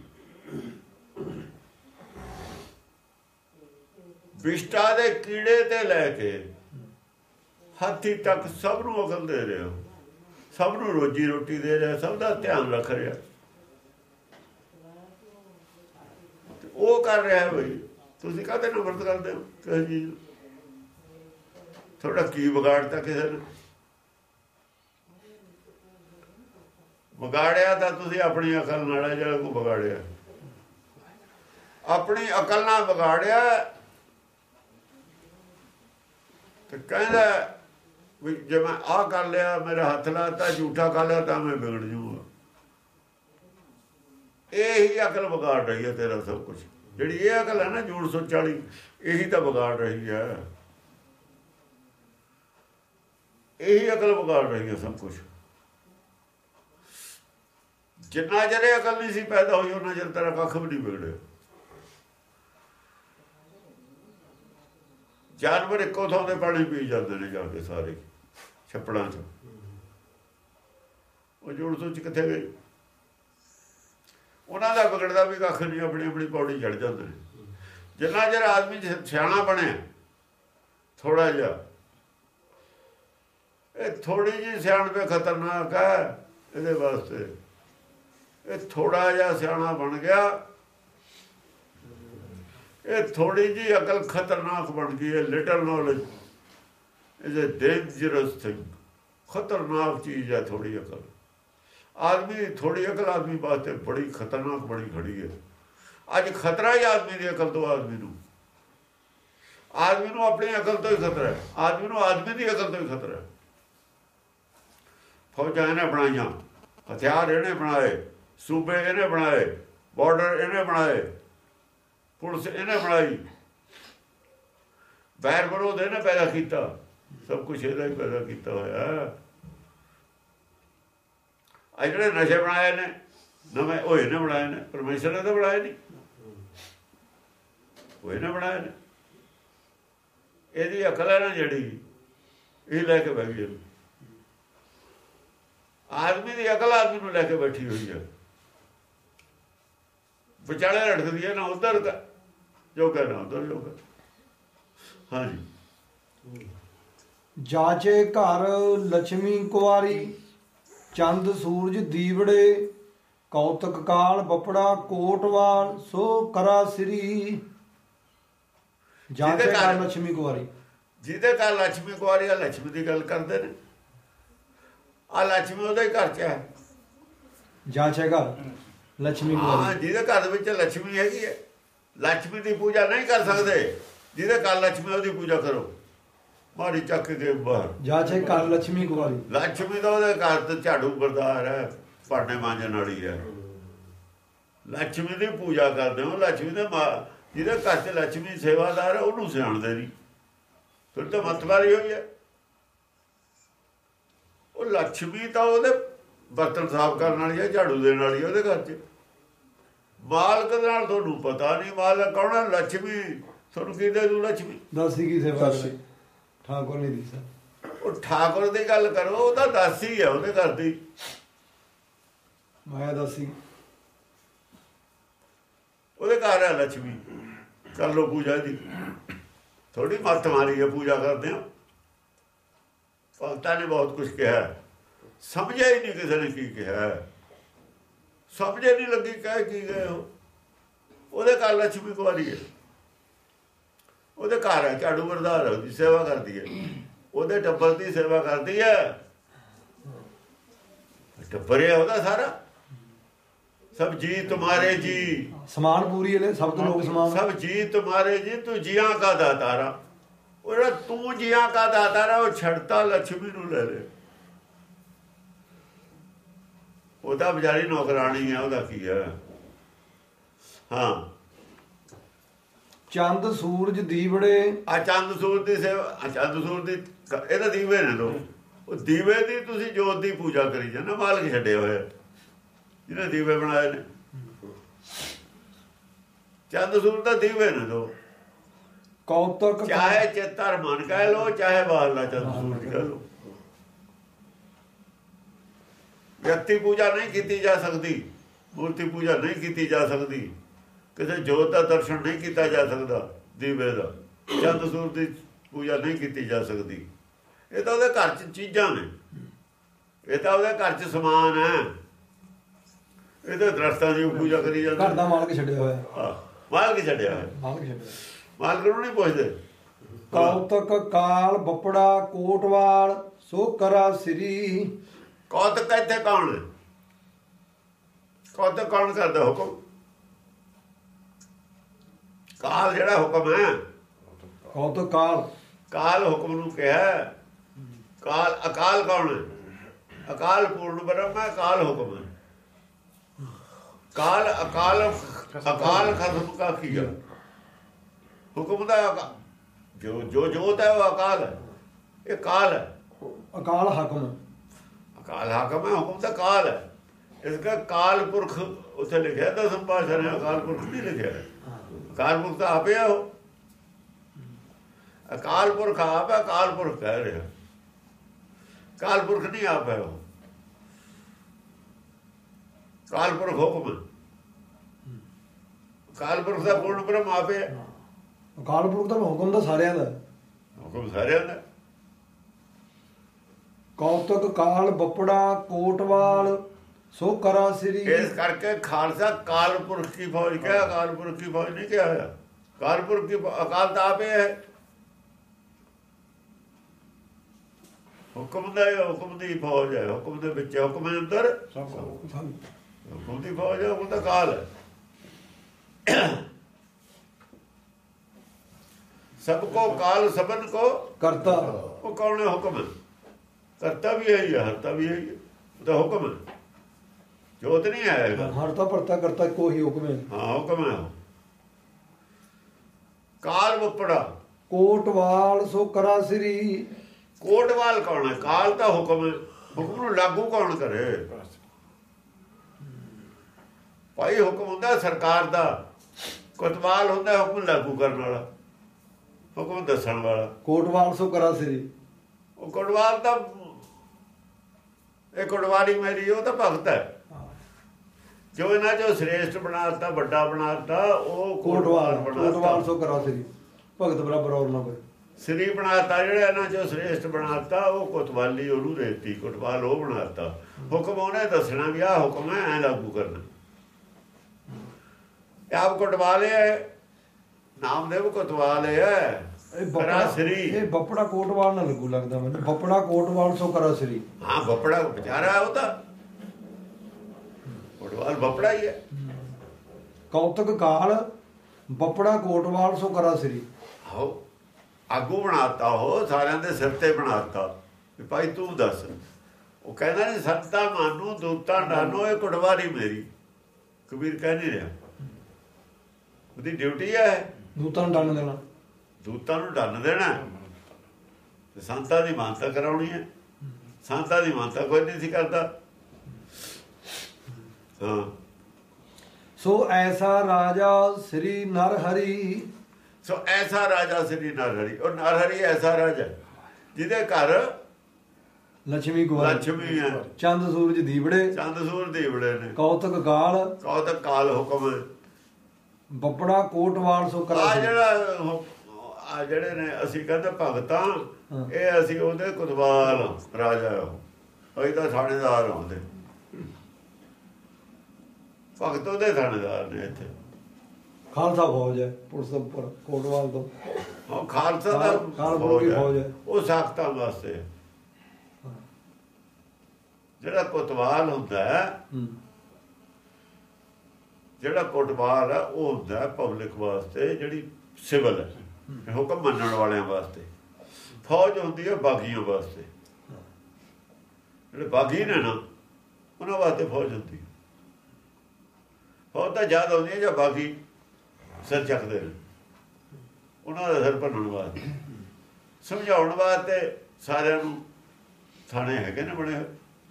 ਵਿਸ਼ਟਾ ਦੇ ਕੀੜੇ ਤੇ ਲੈ ਕੇ ਹਾਥੀ ਤੱਕ ਸਭ ਨੂੰ ਅਕਲ ਦੇ ਰਿਹਾ, ਸਭ ਨੂੰ ਰੋਜੀ ਰੋਟੀ ਦੇ ਰਿਹਾ, ਸਭ ਦਾ ਧਿਆਨ ਰੱਖ ਰਿਹਾ। ਉਹ ਕਰ ਰਿਹਾ ਬਈ, ਤੁਸੀਂ ਕਾਹਦੇ ਨਫ਼ਰਤ ਕਰਦੇ ਹੋ? ਕਿਸੇ ਚੀਜ਼ ਥੋੜਾ ਕੀ ਵਿਗਾੜਤਾ ਕਿਸੇ ਨੇ? ਵਿਗਾੜਿਆ ਤਾਂ ਤੁਸੀਂ ਆਪਣੀ ਅਕਲ ਨਾਲ ਹੈ। ਜਿਹੜਾ ਕੋ ਵਿਗਾੜਿਆ ਆਪਣੀ ਅਕਲ ਨਾਲ ਵਿਗਾੜਿਆ। ਤੇ ਕਹਿੰਦਾ ਵੀ ਜੇ ਮੈਂ ਆਹ ਕਰ ਲਿਆ, ਮੇਰਾ ਹੱਥ ਲਾਤਾ, ਝੂਠਾ ਕਰ ਲਿਆ ਤਾਂ ਮੈਂ ਵਿਗੜ ਜੂਗਾ। ਇਹ ਹੀ ਅਕਲ ਵਿਗਾੜ ਰਹੀ ਹੈ ਤੇਰਾ ਸਭ ਕੁਛ। ਜਿਹੜੀ ਇਹ ਅਕਲ ਹੈ ਨਾ ਜੂੜ ਸੌ ਚਾਲੀ, ਇਹੀ ਤਾਂ ਵਿਗਾੜ ਰਹੀ ਹੈ। ਇਹੀ ਅਕਲ ਵਿਗਾੜ ਰਹੀ ਹੈ ਸਭ ਕੁਛ। ਜਿੰਨਾ ਚਿਰ ਇਹ ਅਕਲ ਨਹੀਂ ਸੀ ਪੈਦਾ ਹੋਈ, ਉਹਨਾਂ ਚਿਰ ਤੇਰਾ ਕੱਖ ਵੀ ਨਹੀਂ ਵਿਗੜਿਆ। ਜਾਨਵਰ ਇੱਕੋ ਥਾਂ ਤੇ ਪਾਣੀ ਪੀ ਜਾਂਦੇ ਨੇ ਜਾ ਕੇ ਸਾਰੇ ਛੱਪੜਾਂ 'ਚ। ਉਹ ਜੋੜ ਸੋਚ ਕਿੱਥੇ ਗਏ? ਉਹਨਾਂ ਦਾ ਵਿਗੜਦਾ ਵੀ ਕੱਖ ਨਹੀਂ, ਆਪਣੀ ਆਪਣੀ ਪੌੜੀ ਚੜ੍ਹ ਜਾਂਦੇ ਨੇ। ਜਿੰਨਾ ਚਿਰ ਆਦਮੀ ਸਿਆਣਾ ਬਣਿਆ ਥੋੜਾ ਜਿਹਾ, ਇਹ ਥੋੜੀ ਜਿਹੀ ਸਿਆਣਪ ਖਤਰਨਾਕ ਹੈ ਇਹਦੇ ਵਾਸਤੇ। ਇਹ ਥੋੜਾ ਜਿਹਾ ਸਿਆਣਾ ਬਣ ਗਿਆ, ਇਹ ਥੋੜੀ ਜਿਹੀ ਅਕਲ ਖਤਰਨਾਕ ਬਣ ਗਈ ਹੈ। Little knowledge is a dangerous thing. ਖਤਰਨਾਕ ਚੀਜ਼ ਹੈ ਥੋੜੀ ਅਕਲ। ਆਦਮੀ ਥੋੜੀ ਅਕਲ ਆਦਮੀ ਵਾਸਤੇ ਬੜੀ ਖਤਰਨਾਕ ਬਣੀ ਖੜੀ ਹੈ। ਅੱਜ ਖਤਰਾ ਹੀ ਆਦਮੀ ਦੀ ਅਕਲ ਤੋਂ। ਆਦਮੀ ਨੂੰ ਆਦਮੀ ਨੂੰ ਆਪਣੀ ਅਕਲ ਤੋਂ ਹੀ ਖਤਰਾ ਹੈ। ਆਦਮੀ ਨੂੰ ਆਦਮੀ ਦੀ ਅਕਲ ਤੋਂ ਹੀ ਖਤਰਾ ਹੈ। ਫੌਜਾਂ ਇਹਨੇ ਬਣਾਈਆਂ, ਹਥਿਆਰ ਇਹਨੇ ਬਣਾਏ, ਸੂਬੇ ਇਹਨੇ ਬਣਾਏ, ਬਾਰਡਰ ਇਹਨੇ ਬਣਾਏ, ਪੁਲਿਸ ਇਹਨੇ ਬਣਾਈ, ਵੈਰ ਵਿਰੋਧ ਇਹਨੇ ਪੈਦਾ ਕੀਤਾ। ਸਭ ਕੁਛ ਇਹਦਾ ਹੀ ਪੈਦਾ ਕੀਤਾ ਹੋਇਆ। ਆ ਜਿਹੜੇ ਨਸ਼ੇ ਬਣਾਏ ਨੇ ਨਵੇਂ, ਉਹ ਇਹਨੇ ਬਣਾਏ ਨੇ। ਪਰਮੇਸ਼ਰ ਨੇ ਤਾਂ ਬਣਾਏ ਨਹੀਂ, ਉਹ ਇਹਨੇ ਬਣਾਏ ਨੇ। ਇਹਦੀ ਅਕਲ ਹੈ ਨਾ ਜਿਹੜੀ, ਇਹ ਲੈ ਕੇ ਬਹਿ ਗਈ। ਆਦਮੀ ਦੀ ਅਕਲ ਆਦਮੀ ਨੂੰ ਲੈ ਕੇ ਬੈਠੀ ਹੋਈ ਹੈ। ਵਿਚਾਲੇ ਰੜਕਦੀ ਹੈ, ਨਾ ਉੱਧਰ ਜੋਗਾ ਨਾ ਉੱਧਰ ਜੋਗਾ। ਹਾਂਜੀ। ਜਾਚੇ ਘਰ ਲక్ష్ਮੀ ਕੁਆਰੀ, ਚੰਦ ਸੂਰਜ ਦੀਵੜੇ, ਕੌਤਕ ਕਾਲ ਬਪੜਾ ਕੋਟਵਾਲ, ਸੋ ਕਰਾ ਸ੍ਰੀ। ਜਾਚੇ ਘਰ ਲక్ష్ਮੀ ਕੁਆਰੀ, ਜਿਹਦੇ ਘਰ ਲక్ష్ਮੀ ਕੁਆਰੀ ਆ, ਲక్ష్ਮੀ ਦੀ ਗੱਲ ਕਰਦੇ ਨੇ। ਆ ਲక్ష్ਮੀ ਉਹਦੇ ਘਰ ਚ ਹੈ। ਜਾਚੇ ਘਰ ਲక్ష్ਮੀ ਹਾਂ, ਕੁਆਰੀ, ਜਿਹਦੇ ਘਰ ਵਿੱਚ ਲక్ష్ਮੀ ਹੈਗੀ ਹੈ। ਲక్ష్ਮੀ ਦੀ ਪੂਜਾ ਨਹੀਂ ਕਰ ਸਕਦੇ, ਜਿਹਦੇ ਘਰ ਲక్ష్ਮੀ ਉਹਦੀ ਪੂਜਾ ਕਰੋ। ਮਾਰੀ ਚੱਕ ਕੇ ਬਾਹਰ ਜਾਚੇ ਘਰ ਲక్ష్ਮੀ ਕੁਆਰੀ। ਲక్ష్ਮੀ ਦਾ ਉਹਦੇ ਘਰ ਤੇ ਝਾੜੂ ਬਰਦਾਰ ਹੈ, ਭਾਂਡੇ ਮਾਂਜਣ ਵਾਲੀ ਹੈ। ਲక్ష్ਮੀ ਦੀ ਪੂਜਾ ਕਰਦੇ ਹੋ। ਲక్ష్ਮੀ ਦੇ ਜਿਹਦੇ ਘਰ ਚ ਲక్ష్ਮੀ ਸੇਵਾਦਾਰ ਹੈ ਉਹਨੂੰ ਸਿਆਣਦੇ ਨਹੀਂ, ਫਿਰ ਤਾਂ ਮਤਵਾਰੀ ਹੋਈ ਹੈ। ਉਹ ਲక్ష్ਮੀ ਤਾਂ ਉਹਦੇ ਬਰਤਨ ਸਾਫ਼ ਕਰਨ ਵਾਲੀ ਹੈ, ਝਾੜੂ ਦੇਣ ਵਾਲੀ ਹੈ ਉਹਦੇ ਘਰ ਚ। ਮਾਲਕ ਨਾਲ ਤੁਹਾਨੂੰ ਪਤਾ ਨਹੀਂ ਮਾਲਕ ਕੌਣ ਹੈ। ਲక్ష్ਮੀ ਤੁਹਾਨੂੰ ਕੀ ਦੇ ਦੂ? ਲక్ష్ਮੀ ਦਾਸੀ ਕੀ ਸੇਵਾ ਕਰੇ, ਠਾਕੁਰ ਨਹੀਂ ਦੀ ਸਰ। ਉਹ ਠਾਕੁਰ ਦੀ ਗੱਲ ਕਰੋ, ਉਹ ਤਾਂ ਦਾਸੀ ਹੈ ਉਹਦੇ ਘਰ ਦੀ। ਮਾਇਆ ਦਾਸੀ, ਉਹਦੇ ਘਰ ਹੈ ਲక్ష్ਮੀ, ਕਰ ਲੋ ਪੂਜਾ ਦੀ। ਥੋੜੀ ਮੱਤ ਮਾਰੀ ਹੈ, ਪੂਜਾ ਕਰਦੇ ਹੋ। ਭਗਤਾਂ ਨੇ ਬਹੁਤ ਕੁਝ ਕਿਹਾ, ਸਮਝਿਆ ਹੀ ਨਹੀਂ ਕਿਸੇ ਨੇ ਕੀ ਕਿਹਾ, ਸਮਝੇ ਨਹੀਂ ਲੱਗੀ ਕਹਿ ਕੀ ਗਏ ਹੋ। ਉਹਦੇ ਘਰ ਲక్ష్ਮੀ ਕੁਆਰੀ ਹੈ, ਉਹਦੇ ਘਰ ਹੈ ਝਾੜੂ ਬਰਦਾਰ, ਉਹਦੀ ਸੇਵਾ ਕਰਦੀ ਹੈ, ਉਹਦੇ ਟੱਬਰ ਦੀ ਸੇਵਾ ਕਰਦੀ ਹੈ। ਟੱਬਰ ਹੈ ਉਹਦਾ ਸਾਰਾ। ਸਭ ਜੀ ਤੁਮਾਰੇ ਜੀ, ਸਮਾਨ ਪੂਰੀ ਇਹਨੇ ਸਭ ਤੋਂ ਲੋਕ ਸਮਾਨ। ਸਭ ਜੀ ਤੁਮਾਰੇ ਜੀ, ਤੂੰ ਜੀਆਂ ਕਾ ਦਾਤਾਰਾ। ਉਹ ਜਿਹੜਾ ਤੂੰ ਜੀਆਂ ਕਾ ਦਾਤਾਰਾ, ਉਹ ਛੱਡਤਾ ਲక్ష్ਮੀ ਨੂੰ ਲੈ ਲੈ। ਉਹਦਾ ਬਜ਼ਾਰੀ ਨੌਕਰਾਣੀ ਹੈ, ਉਹਦਾ ਕੀ ਹੈ। ਹਾਂ, ਚੰਦ ਸੂਰਜ ਦੀਵੜੇ, ਆ ਚੰਦ ਸੂਰਜ ਦੀ ਸੇਵਾ, ਚੰਦ ਸੂਰਜ ਦੀ ਇਹਦਾ ਦੀਵੇ ਨੇ ਦੋ। ਉਹ ਦੀਵੇ ਦੀ ਤੁਸੀਂ ਜੋਤ ਦੀ ਪੂਜਾ ਕਰੀ ਜਾਂਦੇ, ਮਾਲਕ ਛੱਡੇ ਹੋਏ ਜਿਹਨੇ ਦੀਵੇ ਬਣਾਏ ਨੇ। ਚੰਦ ਸੂਰਜ ਦਾ ਦੀਵੇ ਨੇ ਦੋ। ਕੌਤਕ ਚਾਹੇ ਚੇਤਰ ਮਨ ਕਹਿ ਲੋ, ਚਾਹੇ ਬਾਹਰਲਾ ਚੰਦ ਸੂਰਜ ਕਹਿ ਲੋ। ਵਿਅਕਤੀ ਪੂਜਾ ਨਹੀਂ ਕੀਤੀ ਜਾ ਸਕਦੀ, ਮੂਰਤੀ ਪੂਜਾ ਨਹੀਂ ਕੀਤੀ ਜਾ ਸਕਦੀ, ਕਿਸੇ ਜੋਤ ਦਾ ਦਰਸ਼ਨ ਨਹੀਂ ਕੀਤਾ ਜਾ ਸਕਦਾ, ਦੀਵੇ ਦਾ। ਚੰਦ ਸੂਰਜ ਦੀ ਪੂਜਾ ਨਹੀਂ ਕੀਤੀ ਜਾ ਸਕਦੀ। ਇਹ ਤਾਂ ਉਹਦੇ ਘਰ 'ਚ ਚੀਜ਼ਾਂ ਨੇ, ਇਹ ਤਾਂ ਉਹਦੇ ਘਰ 'ਚ ਸਮਾਨ ਹੈ। ਇਹ ਤਾਂ ਦਰਖਤਾਂ ਦੀ ਪੂਜਾ ਕਰੀ ਜਾਂਦੇ। ਘਰ ਦਾ ਮਾਲਕ ਛੱਡਿਆ ਹੋਇਆ, ਹਾਂ, ਮਾਲਕ ਛੱਡਿਆ ਹੋਇਆ, ਮਾਲਕ ਛੱਡਿਆ। ਮਾਲਕ ਨੂੰ ਨਹੀਂ ਪੁੱਛਦੇ। ਕੌਤਕ ਕਾਲ ਬਪੜਾ ਕੋਟਵਾਲ, ਸੋ ਕਰਾ ਸ੍ਰੀ। ਕੌਤਕ ਇੱਥੇ ਕੌਣ ਹੈ? ਕੌਤਕ ਕੌਣ ਕਰਦਾ ਹੁਕਮ? ਕਾਲ ਜਿਹੜਾ ਹੁਕਮ ਹੈ, ਕੌਤਕ ਕਾਲ, ਕਾਲ ਹੁਕਮ ਨੂੰ ਕਿਹਾ। ਕਾਲ ਅਕਾਲ ਕੌਣ ਹੈ? ਅਕਾਲ ਪੂਰਨ ਬ੍ਰਹਮ ਹੈ, ਕਾਲ ਹੁਕਮ ਹੈ। ਕਾਲ ਅਕਾਲ, ਅਕਾਲ ਖਤਮ ਕਾ ਕੀਆ। ਹੁਕਮ ਦਾ ਜੋ ਜੋ ਜੋਤ ਹੈ ਉਹ ਅਕਾਲ ਹੈ, ਇਹ ਕਾਲ ਹੈ। ਅਕਾਲ ਹਾਕਮ, ਅਕਾਲ ਹਾਕਮ ਹੈ, ਹੁਕਮ ਦਾ ਕਾਲ ਹੈ। ਇਸ ਦਾ ਕਾਲ ਪੁਰਖ ਉੱਥੇ ਲਿਖਿਆ, ਦਸਮ ਪਾਤਸ਼ਾਹ ਨੇ ਅਕਾਲ ਪੁਰਖ ਨਹੀਂ ਲਿਖਿਆ। ਅਕਾਲ ਪੁਰਖ ਤਾਂ ਆਪੇ ਆ। ਉਹ ਅਕਾਲ ਪੁਰਖ ਆਪ ਹੈ, ਅਕਾਲ ਪੁਰਖ ਕਹਿ ਰਿਹਾ। ਕਾਲ ਪੁਰਖ ਨਹੀਂ ਆਪ ਹੈ, ਉਹ ਕਾਲ ਪੁਰਖ ਹੁਕਮ। ਕਾਲ ਪੁਰਖ ਦਾ ਪੂਰਨ ਬ੍ਰਹਮ ਆਪੇ ਹੈ। ਅਕਾਲ ਪੁਰਖ ਦਾ ਹੁਕਮ ਦਾ ਸਾਰਿਆਂ ਦਾ, ਹੁਕਮ ਸਾਰਿਆਂ ਦਾ। ਕੌਤਕ ਕਾਲ ਬਪੜਾ ਕੋਟਵਾਲ, ਸੋ ਕਰਾ ਸ੍ਰੀ। ਇਸ ਕਰਕੇ ਖਾਲਸਾ ਕਾਲ ਪੁਰਖ ਕੀ ਫੌਜ ਕਿਹਾ, ਅਕਾਲ ਪੁਰਖ ਕੀ ਫੌਜ ਨਹੀਂ ਕਿਹਾ ਹੋਇਆ। ਕਾਲ ਪੁਰਖ ਕੀ ਅਕਾਲ ਤਾਂ ਆਪੇ ਹੈ। ਹੁਕਮ ਦਾ ਹੁਕਮ ਦੀ ਫੌਜ ਹੈ, ਹੁਕਮ ਦੇ ਵਿੱਚ, ਹੁਕਮ ਦੇ ਅੰਦਰ ਹੁਕਮ ਦੀ ਫੌਜ ਹੈ। ਹੁਕਮ ਦਾ ਕਾਲ ਹੈ। ਸਭ ਕੋ ਕਾਲ ਸਬਨ ਕੋ ਕਰਤਾ। ਉਹ ਕੌਣ ਹੈ? ਹੁਕਮ ਹੈ। ਕਰਤਾ ਵੀ ਹੈ, ਹਰਤਾ ਵੀ ਹੈ, ਉਹਦਾ ਹੁਕਮ ਹੈ। ਜੋਤ ਨਹੀਂ ਆਏਗਾ। ਹਰਤਾ ਭਰਤਾ ਕਰਤਾ ਕੋਈ ਹੁਕਮ ਹੈ। ਹਾਂ, ਹੁਕਮ ਹੈ। ਕਾਲ ਬਪੜਾ ਕੋਟਵਾਲ, ਸੋ ਕਰਾ ਸ੍ਰੀ। ਕੋਟਵਾਲ ਕੌਣ ਹੈ? ਕਾਲ ਦਾ ਹੁਕਮ ਹੈ। ਹੁਕਮ ਨੂੰ ਲਾਗੂ ਕੌਣ ਕਰੇ? ਭਾਈ ਹੁਕਮ ਹੁੰਦਾ ਸਰਕਾਰ ਦਾ, ਕੋਤਵਾਲ ਹੁੰਦਾ ਹੁਕਮ ਲਾਗੂ ਕਰਨ ਵਾਲਾ, ਹੁਕਮ ਦੱਸਣ ਵਾਲਾ। ਕੋਟਵਾਲ, ਸੋ ਕਰਾ ਸ੍ਰੀ। ਉਹ ਕੋਟਵਾਲ ਦਾ, ਇਹ ਕੋਟਵਾਲੀ ਮੇਰੀ, ਉਹ ਤਾਂ ਭਗਤ ਹੈ। ਜੋ ਇਹਨਾਂ ਚੋਂ ਸ੍ਰੇਸ਼ਟ ਬਣਾਤਾ, ਵੱਡਾ ਬਣਾਤਾ, ਉਹ ਕੋਟਵਾਲ। ਕੋਟਵਾਲ, ਸੋ ਕਰਾ ਸ੍ਰੀ। ਭਗਤ ਬਰਾਬਰ ਔਰ ਨਾ ਕੋਈ। ਸ੍ਰੀ ਬਣਾਤਾ, ਜਿਹੜਾ ਇਹਨਾਂ ਚੋਂ ਸ੍ਰੇਸ਼ਟ ਬਣਾਤਾ ਉਹ ਕੁਤਵਾਲੀ ਉਹਨੂੰ ਦੇਤੀ, ਕੁਟਵਾਲ ਉਹ ਬਣਾਤਾ। ਹੁਕਮ ਉਹਨੇ ਦੱਸਣਾ ਵੀ ਆਹ ਹੁਕਮ ਹੈ, ਐ ਲਾਗੂ ਕਰਨਾ। ਆਪ ਕੁਟਵਾਲ ਹੈ, ਨਾਮਦੇਵ ਕੁਤਵਾਲ ਹੈ। ਇਹ ਬੱਪੜਾ ਇਹ ਬੱਪੜਾ ਕੋਟਵਾਲ ਨਾ ਲੱਗੂ ਲੱਗਦਾ ਮੈਨੂੰ, ਬੱਪੜਾ ਕੋਟਵਾਲ ਸੋ ਕਰਾ ਸ੍ਰੀ। ਹਾਂ ਬੱਪੜਾ ਵਿਚਾਰਾ ਉਹ ਤਾਂ ਕੋਟਵਾਲ ਬੱਪੜਾ ਹੀ ਹੈ। ਕੌਤਕ ਕਾਲ ਬੱਪੜਾ ਕੋਟਵਾਲ ਸੋ ਕਰਾ ਸ੍ਰੀ। ਆਹੋ ਆਗੂ ਬਣਾਤਾ, ਉਹ ਸਾਰਿਆਂ ਦੇ ਸਿਰ ਤੇ ਬਣਾਤਾ ਵੀ ਭਾਈ ਤੂੰ ਦੱਸ। ਉਹ ਕਹਿੰਦਾ ਨਹੀਂ ਸੰਤਾਂ ਮਾਨੂੰ ਦੂਤਾਂ ਡਾਨੋ, ਇਹ ਕੁਟਵਾਲੀ ਮੇਰੀ। ਕਬੀਰ ਕਹਿ ਨਹੀਂ ਰਿਹਾ, ਉਹਦੀ ਡਿਊਟੀ ਹੈ ਦੂਤਾਂ ਨੂੰ ਡੰਨ ਦੇਣਾ, ਦੂਤਾਂ ਨੂੰ ਡੰਨ ਦੇਣਾ ਤੇ ਸੰਤਾਂ ਦੀ ਮਾਨਤਾ ਕਰਾਉਣੀ ਹੈ। ਸੰਤਾਂ ਦੀ ਮਾਨਤਾ ਕੋਈ ਨਹੀਂ ਸੀ ਕਰਦਾ। ਹਾਂ ਸੋ ਐਸਾ ਰਾਜਾ ਸ੍ਰੀ ਨਰ ਹਰੀ। ਸੋ ਐਸਾ ਰਾਜਾ ਸ੍ਰੀ ਨਰ ਹਰੀ। ਉਹ ਨਰ ਹਰੀ ਐਸਾ ਰਾਜਾ ਜਿਹਦੇ ਘਰ ਲక్ష్ਮੀ ਗੁਰ ਲక్ష్ਮੀ ਹੈ, ਚੰਦ ਸੂਰਜ ਦੀਵੜੇ, ਚੰਦ ਸੂਰਜ ਦੀਵੜੇ ਨੇ, ਕੌਤਕ ਕਾਲ ਕੌਤਕ ਕਾਲ ਹੁਕਮ ਹੈ, ਬੱਪੜਾ ਕੋਟਵਾਲ ਸੋ ਕਰਾ। ਆ ਜਿਹੜਾ ਆ ਜਿਹੜੇ ਨੇ ਅਸੀਂ ਕਹਿੰਦੇ ਭਗਤਾਂ, ਇਹ ਅਸੀਂ ਉਹਦੇ ਕੁਤਵਾਲ ਰਾਜਾ, ਉਹ ਅਸੀਂ ਤਾਂ ਥਾਣੇਦਾਰ ਆਉਂਦੇ, ਭਗਤ ਉਹਦੇ ਥਾਣੇਦਾਰ ਨੇ। ਇੱਥੇ ਖਾਲਸਾ ਫੌਜ ਹੈ ਪੁਲਿਸ ਦੇ ਉੱਪਰ ਕੋਟਵਾਲ ਤੋਂ। ਉਹ ਖਾਲਸਾ ਦਾ ਫੌਜ ਹੈ, ਉਹ ਸਾਖਤਾਂ ਵਾਸਤੇ। ਜਿਹੜਾ ਕੋਤਵਾਲ ਹੁੰਦਾ ਹੈ, ਜਿਹੜਾ ਕੋਟਵਾਲ ਹੈ ਉਹ ਹੁੰਦਾ ਪਬਲਿਕ ਵਾਸਤੇ, ਜਿਹੜੀ ਸਿਵਲ ਹੈ, ਹੁਕਮ ਮੰਨਣ ਵਾਲਿਆਂ ਵਾਸਤੇ। ਫੌਜ ਹੁੰਦੀ ਹੈ ਬਾਗੀਆਂ ਵਾਸਤੇ, ਜਿਹੜੇ ਬਾਗੀ ਨੇ ਨਾ ਉਹਨਾਂ ਵਾਸਤੇ ਫੌਜ ਹੁੰਦੀ। ਫੌਜ ਤਾਂ ਯਾਦ ਆਉਂਦੀ ਹੈ ਜਾਂ ਬਾਗੀ ਸਿਰ ਚੱਕਦੇ ਨੇ, ਉਹਨਾਂ ਦਾ ਸਿਰ ਭੰਨਣ ਵਾਸਤੇ, ਸਮਝਾਉਣ ਵਾਸਤੇ ਸਾਰਿਆਂ ਨੂੰ ਥਾਣੇ ਹੈਗੇ ਨੇ ਬਣੇ ਹੋਏ।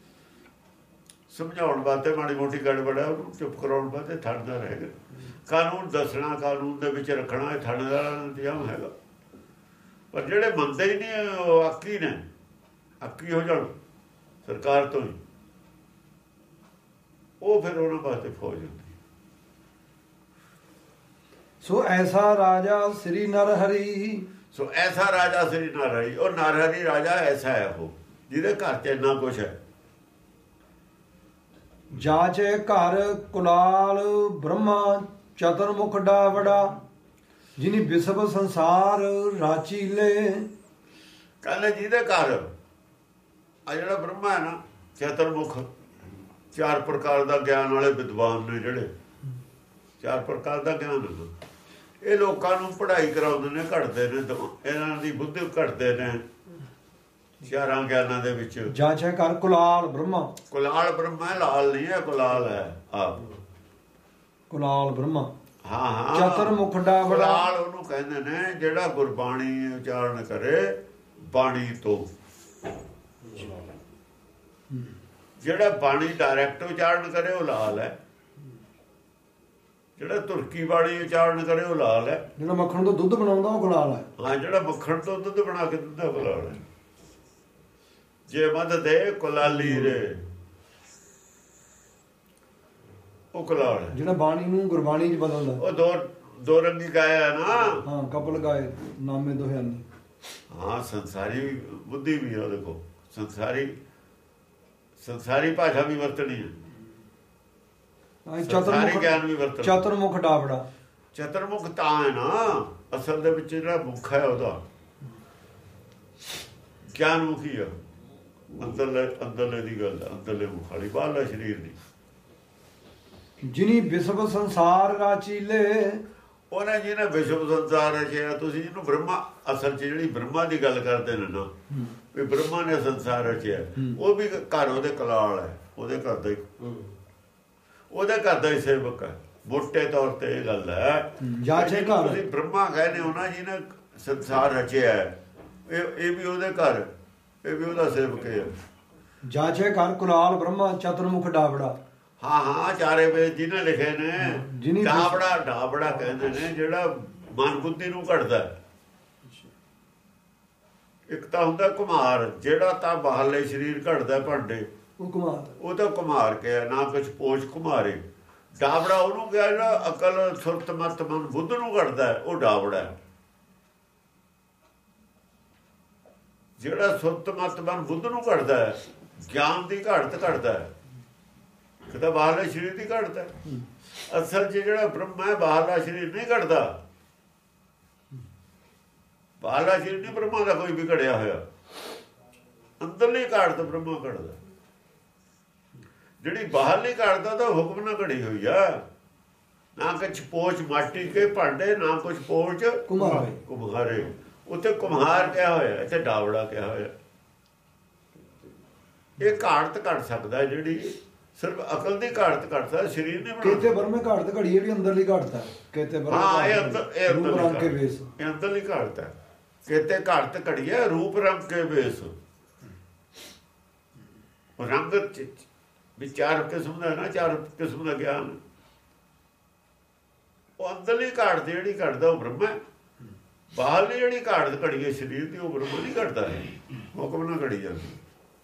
ਸਮਝਾਉਣ ਵਾਸਤੇ ਮਾੜੀ ਮੋਟੀ ਗੜਬੜ ਹੈ ਉਹਨੂੰ ਚੁੱਪ ਕਰਾਉਣ ਵਾਸਤੇ ਥਾਣੇਦਾਰ ਹੈਗੇ। ਕਾਨੂੰਨ ਦੱਸਣਾ, ਕਾਨੂੰਨ ਦੇ ਵਿੱਚ ਰੱਖਣਾ, ਇਹ ਥਾਣੇਦਾਰਾਂ ਦਾ ਇੰਤਜ਼ਾਮ ਹੈਗਾ। ਪਰ ਜਿਹੜੇ ਮੰਨਦੇ ਹੀ ਨਹੀਂ ਉਹ ਆਕੀ ਨੇ, ਆਕੀ ਹੋ ਜਾਣ ਸਰਕਾਰ ਤੋਂ ਹੀ, ਉਹ ਫਿਰ ਉਹਨਾਂ ਵਾਸਤੇ ਫੌਜ ਹੁੰਦੀ। ਸੋ ਐਸਾ ਰਾਜਾ ਸ੍ਰੀ ਨਰ ਹਰੀ। ਸੋ ਐਸਾ ਰਾਜਾ ਸ੍ਰੀ ਨਰ ਹਰੀ। ਉਹ ਨਰ ਹਰੀ ਰਾਜਾ ਐਸਾ ਹੈ ਉਹ ਜਿਹਦੇ ਘਰ 'ਚ ਇੰਨਾ ਕੁਛ ਹੈ। ਜਾਚੇ ਘਰ ਕੁਲਾਲ ਬ੍ਰਹਮਾ ਚਤੁਰਮੁਖ ਡਾਵੜਾ, ਜਿਨੀ ਵਿਸਵ ਸੰਸਾਰ ਰਾਚੀਲੇ। ਕਹਿੰਦੇ ਜਿਹਦੇ ਘਰ ਆ ਜਿਹੜਾ ਬ੍ਰਹਮਾ ਹੈ ਨਾ, ਚਤੁਰਮੁਖ, ਚਾਰ ਪ੍ਰਕਾਰ ਦਾ ਗਿਆਨ ਵਾਲੇ ਵਿਦਵਾਨ ਨੇ, ਜਿਹੜੇ ਚਾਰ ਪ੍ਰਕਾਰ ਦਾ ਗਿਆਨ, ਇਹ ਲੋਕਾਂ ਨੂੰ ਪੜ੍ਹਾਈ ਕਰਾਉਂਦੇ ਨੇ, ਘੜਦੇ ਨੇ, ਇਹਨਾਂ ਦੀ ਬੁੱਧੀ ਘੜਦੇ ਨੇ ਚਾਰਾਂ ਗਿਆਨਾਂ ਦੇ ਵਿੱਚ। ਜਾਚੇ ਘਰ ਕੁਲਾਲ ਬ੍ਰਹਮਾ। ਕੁਲਾਲ ਬ੍ਰਹਮਾ, ਲਾਲ ਨਹੀਂ ਹੈ, ਕੁਲਾਲ ਹੈ ਆਪ। ਕੁਲਾਲ ਬ੍ਰਹਮਾ, ਹਾਂ ਹਾਂ। ਚਤੁਰਮੁਖ ਡਾਵੜਾ, ਕੁਲਾਲ ਉਹਨੂੰ ਕਹਿੰਦੇ ਨੇ ਜਿਹੜਾ ਗੁਰਬਾਣੀ ਉਚਾਰਨ ਕਰੇ ਬਾਣੀ ਤੋਂ। ਜਿਹੜਾ ਬਾਣੀ ਡਾਇਰੈਕਟ ਉਚਾਰਨ ਕਰੇ ਉਹ ਲਾਲ ਹੈ, ਜਿਹੜਾ ਤੁਰਕੀ ਬਾਣੀ ਉਚਾਰਨ ਕਰੇ ਉਹ ਲਾਲ ਹੈ। ਜਿਹੜਾ ਮੱਖਣ ਤੋਂ ਦੁੱਧ ਬਣਾਉਂਦਾ ਉਹ ਗੁਲਾਲ ਹੈ। ਹਾਂ, ਜਿਹੜਾ ਮੱਖਣ ਤੋਂ ਦੁੱਧ ਬਣਾ ਕੇ ਦਿੰਦਾ ਗੁਲਾਲ ਹੈ। ਜੇ ਮਦ ਦੇ ਕੁਲਾਲੀ ਰੇ, ਉਹ ਕੁਲਾਲ ਹੈ। ਜਿਹੜਾ ਬਾਣੀ ਨੂੰ ਗੁਰਬਾਣੀ 'ਚ ਬਦਲਦਾ, ਉਹ ਦੋ ਦੋ ਰੰਗੀ ਗਾਇਆ ਨਾ। ਹਾਂ, ਕਪਲ ਗਾਏ ਨਾਮੇ ਦੋਹਿਆਂ ਨੇ। ਹਾਂ, ਸੰਸਾਰੀ ਬੁੱਧੀ ਵੀ ਹੈ ਉਹਦੇ ਕੋਲ, ਸੰਸਾਰੀ ਸੰਸਾਰੀ ਭਾਸ਼ਾ ਵੀ ਵਰਤਣੀ ਹੈ, ਸੰਸਾਰੀ ਗਿਆਨ ਵੀ ਵਰਤਣਾ। ਚਤੁਰਮੁਖ ਡਾਵੜਾ, ਚਤੁਰਮੁਖ ਤਾਂ ਹੈ ਨਾ ਅਸਲ ਦੇ ਵਿੱਚ, ਜਿਹੜਾ ਮੁੱਖ ਹੈ ਉਹਦਾ ਗਿਆਨ ਮੁਖੀ ਹੈ। ਅੰਦਰਲੇ ਅੰਦਰਲੇ ਦੀ ਗੱਲ, ਅੰਦਰਲੇ ਮੁਖ ਵਾਲੀ, ਬਾਹਰਲਾ ਸਰੀਰ ਨਹੀਂ। ਜਿਨੀ ਵਿਸਵ ਸੰਸਾਰ ਰਾਚੀਲੇ। ਉਹਨੇ ਜਿਹਨੇ ਵਿਸ਼ਵ ਸੰਸਾਰ ਰਚਿਆ। ਤੁਸੀਂ ਜਿਹਨੂੰ ਬ੍ਰਹਮਾ, ਅਸਲ 'ਚ ਜਿਹੜੀ ਬ੍ਰਹਮਾ ਦੀ ਗੱਲ ਕਰਦੇ ਨੇ ਨਾ, ਵੀ ਬ੍ਰਹਮਾ ਨੇ ਸੰਸਾਰ ਰਚਿਆ, ਉਹ ਵੀ ਘਰ ਉਹਦੇ ਕੁਲਾਲ ਹੈ, ਉਹਦੇ ਘਰ ਦਾ ਹੀ, ਉਹਦੇ ਘਰ ਦਾ ਹੀ ਸੇਵਕ ਹੈ। ਮੋਟੇ ਤੌਰ ਤੇ ਇਹ ਗੱਲ ਹੈ। ਜਾਚੇ ਘਰ ਤੁਸੀਂ ਬ੍ਰਹਮਾ ਕਹਿੰਦੇ ਹੋ ਨਾ, ਜਿਹਨੇ ਸੰਸਾਰ ਰਚਿਆ, ਇਹ ਇਹ ਵੀ ਉਹਦੇ ਘਰ, ਇਹ ਵੀ ਉਹਦਾ ਸੇਵਕ ਹੈ। ਜਾਚੇ ਘਰ ਕੁਲਾਲ ਬ੍ਰਹਮਾ ਚਤੁਰਮੁਖ ਡਾਵੜਾ। ਹਾਂ ਹਾਂ, ਚਾਰੇ ਵੇਦ ਜਿਹਨੇ ਲਿਖੇ ਨੇ। ਡਾਬੜਾ, ਡਾਬੜਾ ਕਹਿੰਦੇ ਨੇ ਜਿਹੜਾ ਮਨ ਬੁੱਧੀ ਨੂੰ ਘੜਦਾ। ਇੱਕ ਤਾਂ ਹੁੰਦਾ ਕੁਮਾਰ, ਜਿਹੜਾ ਤਾਂ ਬਾਹਰਲੇ ਸਰੀਰ ਘੜਦਾ ਭਾਂਡੇ, ਉਹ ਕੁਮਾਰ, ਉਹ ਤਾਂ ਕੁਮਾਰ ਕਿਹਾ ਨਾ, ਕੁਛ ਪੋਸ਼ ਕੁਮਾਰੇ। ਡਾਬੜਾ ਉਹਨੂੰ ਕਿਹਾ ਜਿਹੜਾ ਅਕਲ ਸੁਰਤ ਮਤ ਮਨ ਬੁੱਧ ਨੂੰ ਘੜਦਾ, ਉਹ ਡਾਬੜਾ। ਜਿਹੜਾ ਸੁਰਤ ਮਤ ਮਨ ਬੁੱਧ ਨੂੰ ਘੜਦਾ ਹੈ, ਗਿਆਨ ਦੀ ਘਾੜਤ ਘੜਦਾ ਹੈ, ਕਿਤੇ ਬਾਹਰਲੇ ਸਰੀਰ ਦੀ ਘਾੜਤ ਹੈ। ਅਸਲ 'ਚ ਜਿਹੜਾ ਬ੍ਰਹਮ ਹੈ ਬਾਹਰਲਾ ਸਰੀਰ ਨਹੀਂ ਘੜਦਾ, ਬਾਹਰਲਾ ਸਰੀਰ ਨਹੀਂ ਬ੍ਰਹਮਾ ਦਾ ਕੋਈ ਵੀ ਘੜਿਆ ਹੋਇਆ, ਅੰਦਰਲੀ ਘਾੜਤ ਬ੍ਰਹਮਾ ਘੜਦਾ। ਜਿਹੜੀ ਬਾਹਰਲੀ ਘਾੜਦਾ ਤਾਂ ਹੁਕਮ ਨਾਲ ਘੜੀ ਹੋਈ ਆ, ਨਾ ਕੁਛ ਪੋਚ ਮਾਟੀ ਕੇ ਭਾਂਡੇ, ਨਾ ਕੁਛ ਪੋਚ ਕੁਮਾਰੇ ਕੁਮਹਾਰੇ। ਉੱਥੇ ਕੁਮਹਾਰ ਕਿਹਾ ਹੋਇਆ, ਇੱਥੇ ਡਾਵੜਾ ਕਿਹਾ ਹੋਇਆ। ਇਹ ਘਾੜਤ ਘੜ ਸਕਦਾ ਜਿਹੜੀ ਸਿਰਫ ਅਕਲ ਦੀ ਘਾੜਤ ਘੜ ਸਕਦਾ, ਸਰੀਰ ਨਹੀਂ ਕਿਤੇ ਬਰਮੇ ਘਾੜਤ ਘੜੀ ਇਹ ਵੀ ਅੰਦਰਲੀ ਘਾੜਤ ਹੈ। ਕਿਤੇ ਬਰਮੇ ਹਾਂ ਇਹ ਅੰਦਰ ਇਹ ਰੂਪ ਰੰਗ ਕੇ ਵੇਸ, ਇਹ ਅੰਦਰਲੀ ਘਾੜਤ ਹੈ। ਕਿਤੇ ਘਾੜਤ ਘੜੀ ਹੈ ਰੂਪ ਰੰਗ ਕੇ ਵੇਸ। ਰੰਗ ਵੀ ਚਾਰ ਕਿਸਮ ਦਾ ਨਾ, ਚਾਰ ਕਿਸਮ ਦਾ ਗਿਆਨ। ਉਹ ਅੰਦਰਲੀ ਘਾੜਤ ਜਿਹੜੀ ਘੜਦਾ ਉਹ ਬ੍ਰਹਮ ਹੈ। ਬਾਹਰਲੀ ਜਿਹੜੀ ਘਾੜਤ ਘੜੀ ਹੈ ਸਰੀਰ ਦੀ, ਉਹ ਬ੍ਰਹਮ ਨਹੀਂ ਘੜਦਾ ਹੈ, ਹੁਕਮ ਨਾਲ ਘੜੀ ਜਾਂਦੀ।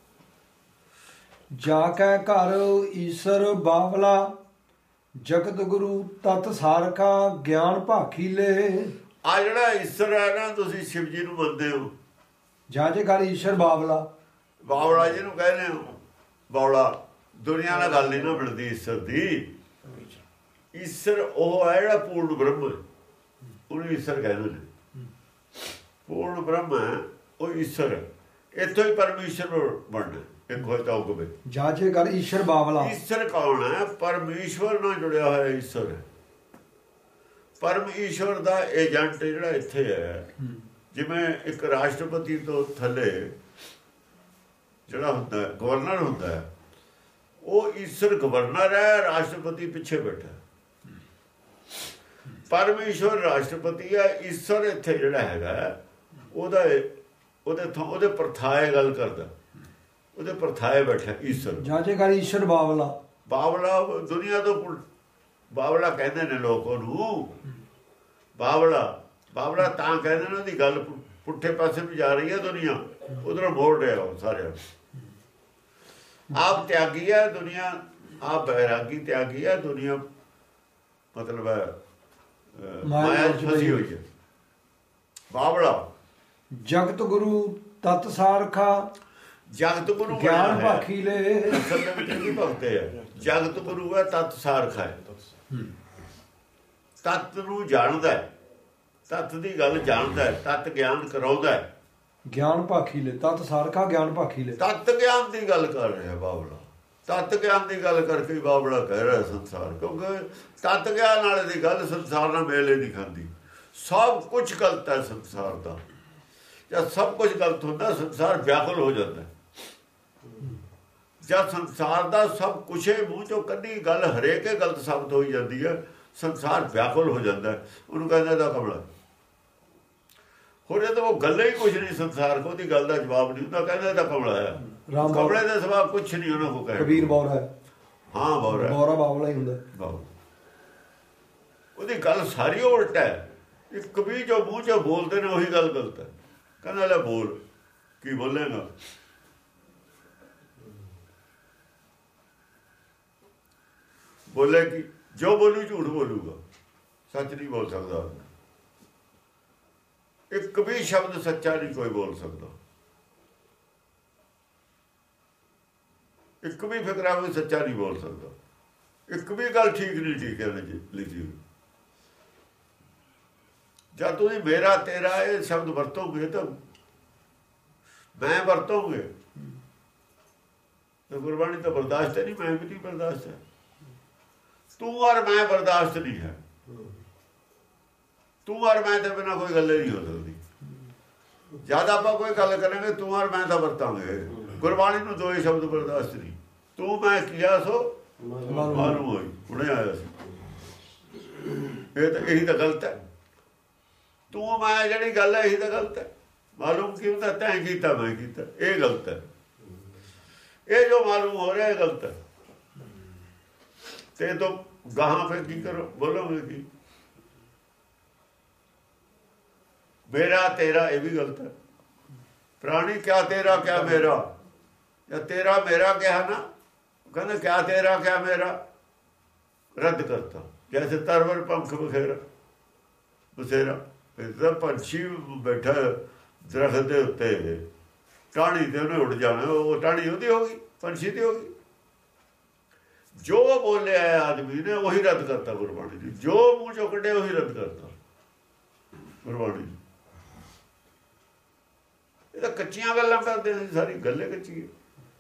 ਜਾ ਕੈ ਘਰ ਈਸ਼ਰ ਬਾਵਲਾ, ਜਗਤ ਗੁਰੂ ਤਤ ਸਾਰਕਾ, ਗਿਆਨ ਭਾਖੀਲੇ। ਆ ਜਿਹੜਾ ਈਸ਼ਰ ਹੈ ਨਾ, ਤੁਸੀਂ ਸ਼ਿਵ ਜੀ ਨੂੰ ਮੰਨਦੇ ਹੋ। ਜਾ ਜੇ ਘਰ ਈਸ਼ਰ ਬਾਵਲਾ, ਬਾਵਲਾ ਜਿਹਨੂੰ ਕਹਿੰਦੇ ਹੋ, ਬਾਵਲਾ ਦੁਨੀਆ ਨਾਲ ਗੱਲ ਨਹੀਂ ਨਾ ਮਿਲਦੀ ਈਸ਼ਰ ਦੀ। ਈਸ਼ਰ ਉਹ ਹੈ ਜਿਹੜਾ ਪੂਰਨ ਬ੍ਰਹਮ ਹੈ, ਉਹਨੂੰ ਈਸ਼ਰ ਕਹਿੰਦੇ ਨੇ। ਪੂਰਨ ਬ੍ਰਹਮ ਹੈ ਉਹ ਈਸ਼ਰ ਹੈ। ਇੱਥੋਂ ਹੀ ਪਰਮੇਸ਼ਰ ਬਣਨਾ ਇੱਕ ਹੋਏ ਤਾਂ ਉਹ ਜਾ ਜੇ ਘਰ ਈਸ਼ਰ ਬਾਵਲਾ। ਈਸ਼ਰ ਕੌਣ ਹੈ? ਪਰਮੇਸ਼ਵਰ ਨਾਲ ਜੁੜਿਆ ਹੋਇਆ ਈਸ਼ਰ ਹੈ। ਪਰਮ ਈਸ਼ਵਰ ਦਾ ਏਜੰਟ ਜਿਹੜਾ ਇੱਥੇ ਹੈ, ਜਿਵੇਂ ਇੱਕ ਰਾਸ਼ਟਰਪਤੀ ਤੋਂ ਥੱਲੇ ਜਿਹੜਾ ਹੁੰਦਾ ਗਵਰਨਰ ਹੁੰਦਾ ਹੈ, ਉਹ ਈਸ਼ਰ ਗਵਰਨਰ ਹੈ, ਰਾਸ਼ਟਰਪਤੀ ਪਿੱਛੇ ਬੈਠਾ। ਪਰਮੇਸ਼ਵਰ ਰਾਸ਼ਟਰਪਤੀ ਹੈ, ਈਸ਼ਰ ਇੱਥੇ ਜਿਹੜਾ ਹੈਗਾ ਉਹਦਾ ਉਹਦੇ ਤੋਂ ਉਹਦੇ ਪ੍ਰਥਾਏ ਗੱਲ ਕਰਦਾ, ਉਹਦੇ ਪ੍ਰਥਾਏ ਬੈਠਾ ਈਸ਼ਰ। ਜਾ ਜੇ ਘਰ ਈਸ਼ਰ ਬਾਵਲਾ। ਬਾਵਲਾ ਦੁਨੀਆ ਤੋਂ ਬਾਵਲਾ ਕਹਿੰਦੇ ਨੇ ਲੋਕ ਉਹਨੂੰ। ਬਾਵਲਾ ਬਾਵਲਾ ਤਾਂ ਕਹਿੰਦੇ ਨੇ, ਉਹਦੀ ਗੱਲ ਪੁੱਠੇ ਪਾਸੇ ਵੀ ਜਾ ਰਹੀ ਹੈ ਦੁਨੀਆ, ਉਧਰੋਂ ਮੋੜ ਰਿਹਾ ਉਹ ਸਾਰਿਆਂ ਨੂੰ। ਆਪ ਤਿਆਗੀ ਹੈ ਦੁਨੀਆ, ਆਪ ਬੈਰਾਗੀ ਤਿਆਗੀ ਹੈ ਦੁਨੀਆ, ਮਤਲਬ ਮਾਇਆ ਚ ਫਸੀ ਹੋਈ ਹੈ। ਬਾਵਲਾ ਜਗਤ ਗੁਰੂ ਤਤ ਸਾਰਖਾ, ਜਗਤ ਗੁਰੂ ਗਿਆਨ ਭਾਖੀਲੇ। ਅਸਲ ਦੇ ਵਿੱਚ ਕੀ ਭਗਤੇ ਹੈ? ਜਗਤ ਗੁਰੂ ਹੈ, ਤਤ ਸਾਰਖਾ ਹੈ। ਤਤ ਨੂੰ ਜਾਣਦਾ ਹੈ, ਤਤ ਦੀ ਗੱਲ ਜਾਣਦਾ ਹੈ, ਤਤ ਗਿਆਨ ਕਰਾਉਂਦਾ ਹੈ। ਗਿਆਨ ਭਾਖੀਲੇ, ਤਤ ਸਾਰਖਾ ਗਿਆਨ ਭਾਖੀਲੇ। ਤਤ ਗਿਆਨ ਦੀ ਗੱਲ ਕਰ ਰਿਹਾ ਬਾਬਲਾ। ਤਤ ਗਿਆਨ ਦੀ ਗੱਲ ਕਰਕੇ ਬਾਬਲਾ ਕਹਿ ਰਿਹਾ ਸੰਸਾਰ, ਕਿਉਂਕਿ ਤਤ ਗਿਆਨ ਵਾਲੇ ਦੀ ਗੱਲ ਸੰਸਾਰ ਨਾਲ ਮੇਲੇ ਨਹੀਂ ਖਾਂਦੀ। ਸਭ ਕੁਝ ਗਲਤ ਹੈ ਸੰਸਾਰ ਦਾ। ਜਦ ਸਭ ਕੁਝ ਗਲਤ ਹੁੰਦਾ, ਸੰਸਾਰ ਵਿਆਕੁਲ ਹੋ ਜਾਂਦਾ। ਜਦ ਸੰਸਾਰ ਦਾ ਸਭ ਕੁਛ ਮੂੰਹ ਚੋਂ ਕੱਢੀ ਗੱਲ ਹਰੇਕ ਗਲਤ ਸਾਬਤ ਹੋਈ ਜਾਂਦੀ ਹੈ, ਸੰਸਾਰ ਵਿਆਕੁਲ ਹੋ ਜਾਂਦਾ। ਉਹਨੂੰ ਕਹਿੰਦਾ ਦਾ ਕਮਲਾ। ਹੋਰ ਇਹ ਤਾਂ ਉਹ ਗੱਲ ਹੀ ਕੁਛ ਨਹੀਂ ਸੰਸਾਰ ਕੋ, ਉਹਦੀ ਗੱਲ ਦਾ ਜਵਾਬ ਨਹੀਂ ਹੁੰਦਾ, ਕਹਿੰਦਾ ਤਾਂ ਕਮਲਾ ਹੈ। ਕਮਲੇ ਦੇ ਸਵਾਲ ਕੁਛ ਨਹੀਂ ਉਹਨਾਂ ਕੋ ਕਹਿ। ਕਬੀਰ ਬੌਰਾ ਹੈ। ਹਾਂ ਬੌਰਾ, ਬੌਰਾ ਬਾਵਲਾ ਹੀ ਹੁੰਦਾ। ਉਹਦੀ ਗੱਲ ਸਾਰੀ ਉਲਟ ਹੈ। ਇੱਕ ਵੀ ਜੋ ਮੂੰਹ ਚੋਂ ਬੋਲਦੇ ਨੇ ਉਹੀ ਗੱਲ ਗਲਤ ਹੈ। ਕਹਿੰਦਾ ਲੈ ਬੋਲ, ਕੀ ਬੋਲੇਗਾ? ਬੋਲੇ ਕਿ ਜੋ ਬੋਲੂ ਝੂਠ ਬੋਲੂਗਾ, ਸੱਚ ਨਹੀਂ ਬੋਲ ਸਕਦਾ। ਇੱਕ ਵੀ ਸ਼ਬਦ ਸੱਚਾ ਨਹੀਂ ਕੋਈ ਬੋਲ ਸਕਦਾ। ਇੱਕ ਵੀ ਫਿਕਰਾ ਵੀ ਸੱਚਾ ਨਹੀਂ ਬੋਲ ਸਕਦਾ। ਇੱਕ ਵੀ ਗੱਲ ਠੀਕ ਨਹੀਂ ਠੀਕ ਹੈ ਲਿਖੀ ਹੋਈ। ਜਦ ਤੁਸੀਂ ਮੇਰਾ ਤੇਰਾ ਇਹ ਸ਼ਬਦ ਵਰਤੋਗੇ ਤਾਂ ਮੈਂ ਵਰਤੋਗੇ ਤਾਂ ਗੁਰਬਾਣੀ ਤਾਂ ਬਰਦਾਸ਼ਤ ਨਹੀਂ, ਮੈਂ ਵੀ ਨਹੀਂ ਬਰਦਾਸ਼ਤ ਹੈ। ਤੂੰ ਔਰ ਮੈਂ ਬਰਦਾਸ਼ਤ ਨਹੀਂ ਹੈ। ਤੂੰ ਔਰ ਮੈਂ ਤੇ ਬਿਨਾਂ ਕੋਈ ਗੱਲ ਨਹੀਂ ਹੋ ਸਕਦੀ। ਜਦ ਆਪਾਂ ਕੋਈ ਗੱਲ ਕਰਾਂਗੇ ਤੂੰ ਔਰ ਮੈਂ ਤਾਂ ਵਰਤਾਂਗੇ। ਗੁਰਬਾਣੀ ਨੂੰ ਦੋਏ ਸ਼ਬਦ ਬਰਦਾਸ਼ਤ ਨਹੀਂ। ਤੂੰ ਮੈਂ ਕਿਹਾ ਸੋ ਮਾਲੂਮ ਹੋਈ, ਹੁਣੇ ਆਇਆ ਸੀ। ਇਹ ਤਾਂ ਇਹੀ ਤਾਂ ਗਲਤ ਹੈ। ਤੂੰ ਮੈਂ ਜਿਹੜੀ ਗੱਲ ਹੈ ਇਹੀ ਤਾਂ ਗਲਤ ਹੈ। ਮਾਲੂਮ ਕੀ ਹੁੰਦਾ? ਤੈਂ ਕੀਤਾ ਮੈਂ ਕੀਤਾ, ਇਹ ਗਲਤ ਹੈ। ਇਹ ਜੋ ਮਾਲੂਮ ਹੋ ਰਿਹਾ ਇਹ ਗਲਤ ਹੈ। ਤੇ ਤੋਂ ਗਾਹਾਂ ਫਿਰ ਕੀ ਕਰੋ? ਬੋਲੋਗੇ ਕੀ? ਮੇਰਾ ਤੇਰਾ ਇਹ ਵੀ ਗਲਤ ਹੈ। ਪ੍ਰਾਣੀ ਕਿਆ ਤੇਰਾ ਕਿਆ ਮੇਰਾ, ਜਾਂ ਤੇਰਾ ਮੇਰਾ ਕਿਹਾ ਨਾ, ਕਹਿੰਦਾ ਕਿਆ ਤੇਰਾ ਕਿਆ ਮੇਰਾ, ਰੱਦ ਕਰਤਾ। ਜੈਸੇ ਤਰਵਰ ਪੰਖ ਬਖੇਰਾ ਬਸੇਰਾ। ਇਹਦਾ ਪੰਛੀ ਬੈਠਾ ਦਰਖਤ ਦੇ ਉੱਤੇ, ਟਾਹਣੀ ਤੇ ਉਹਨੇ ਉੱਡ ਜਾਣਾ, ਉਹ ਟਾਹਣੀ ਉਹਦੀ ਹੋ ਗਈ, ਪੰਛੀ ਦੀ ਹੋ ਗਈ। ਜੋ ਬੋਲਿਆ ਆਦਮੀ ਨੇ ਉਹੀ ਰੱਦ ਕਰਤਾ ਗੁਰਬਾਣੀ ਦੀ, ਜੋ ਮੂੰਹ ਚੋਂ ਕੱਢਿਆ ਉਹੀ ਰੱਦ ਕਰਤਾ ਗੁਰਬਾਣੀ। ਇਹ ਤਾਂ ਕੱਚੀਆਂ ਗੱਲਾਂ ਕਰਦੇ ਨੇ, ਸਾਰੀ ਗੱਲੇ ਕੱਚੀ।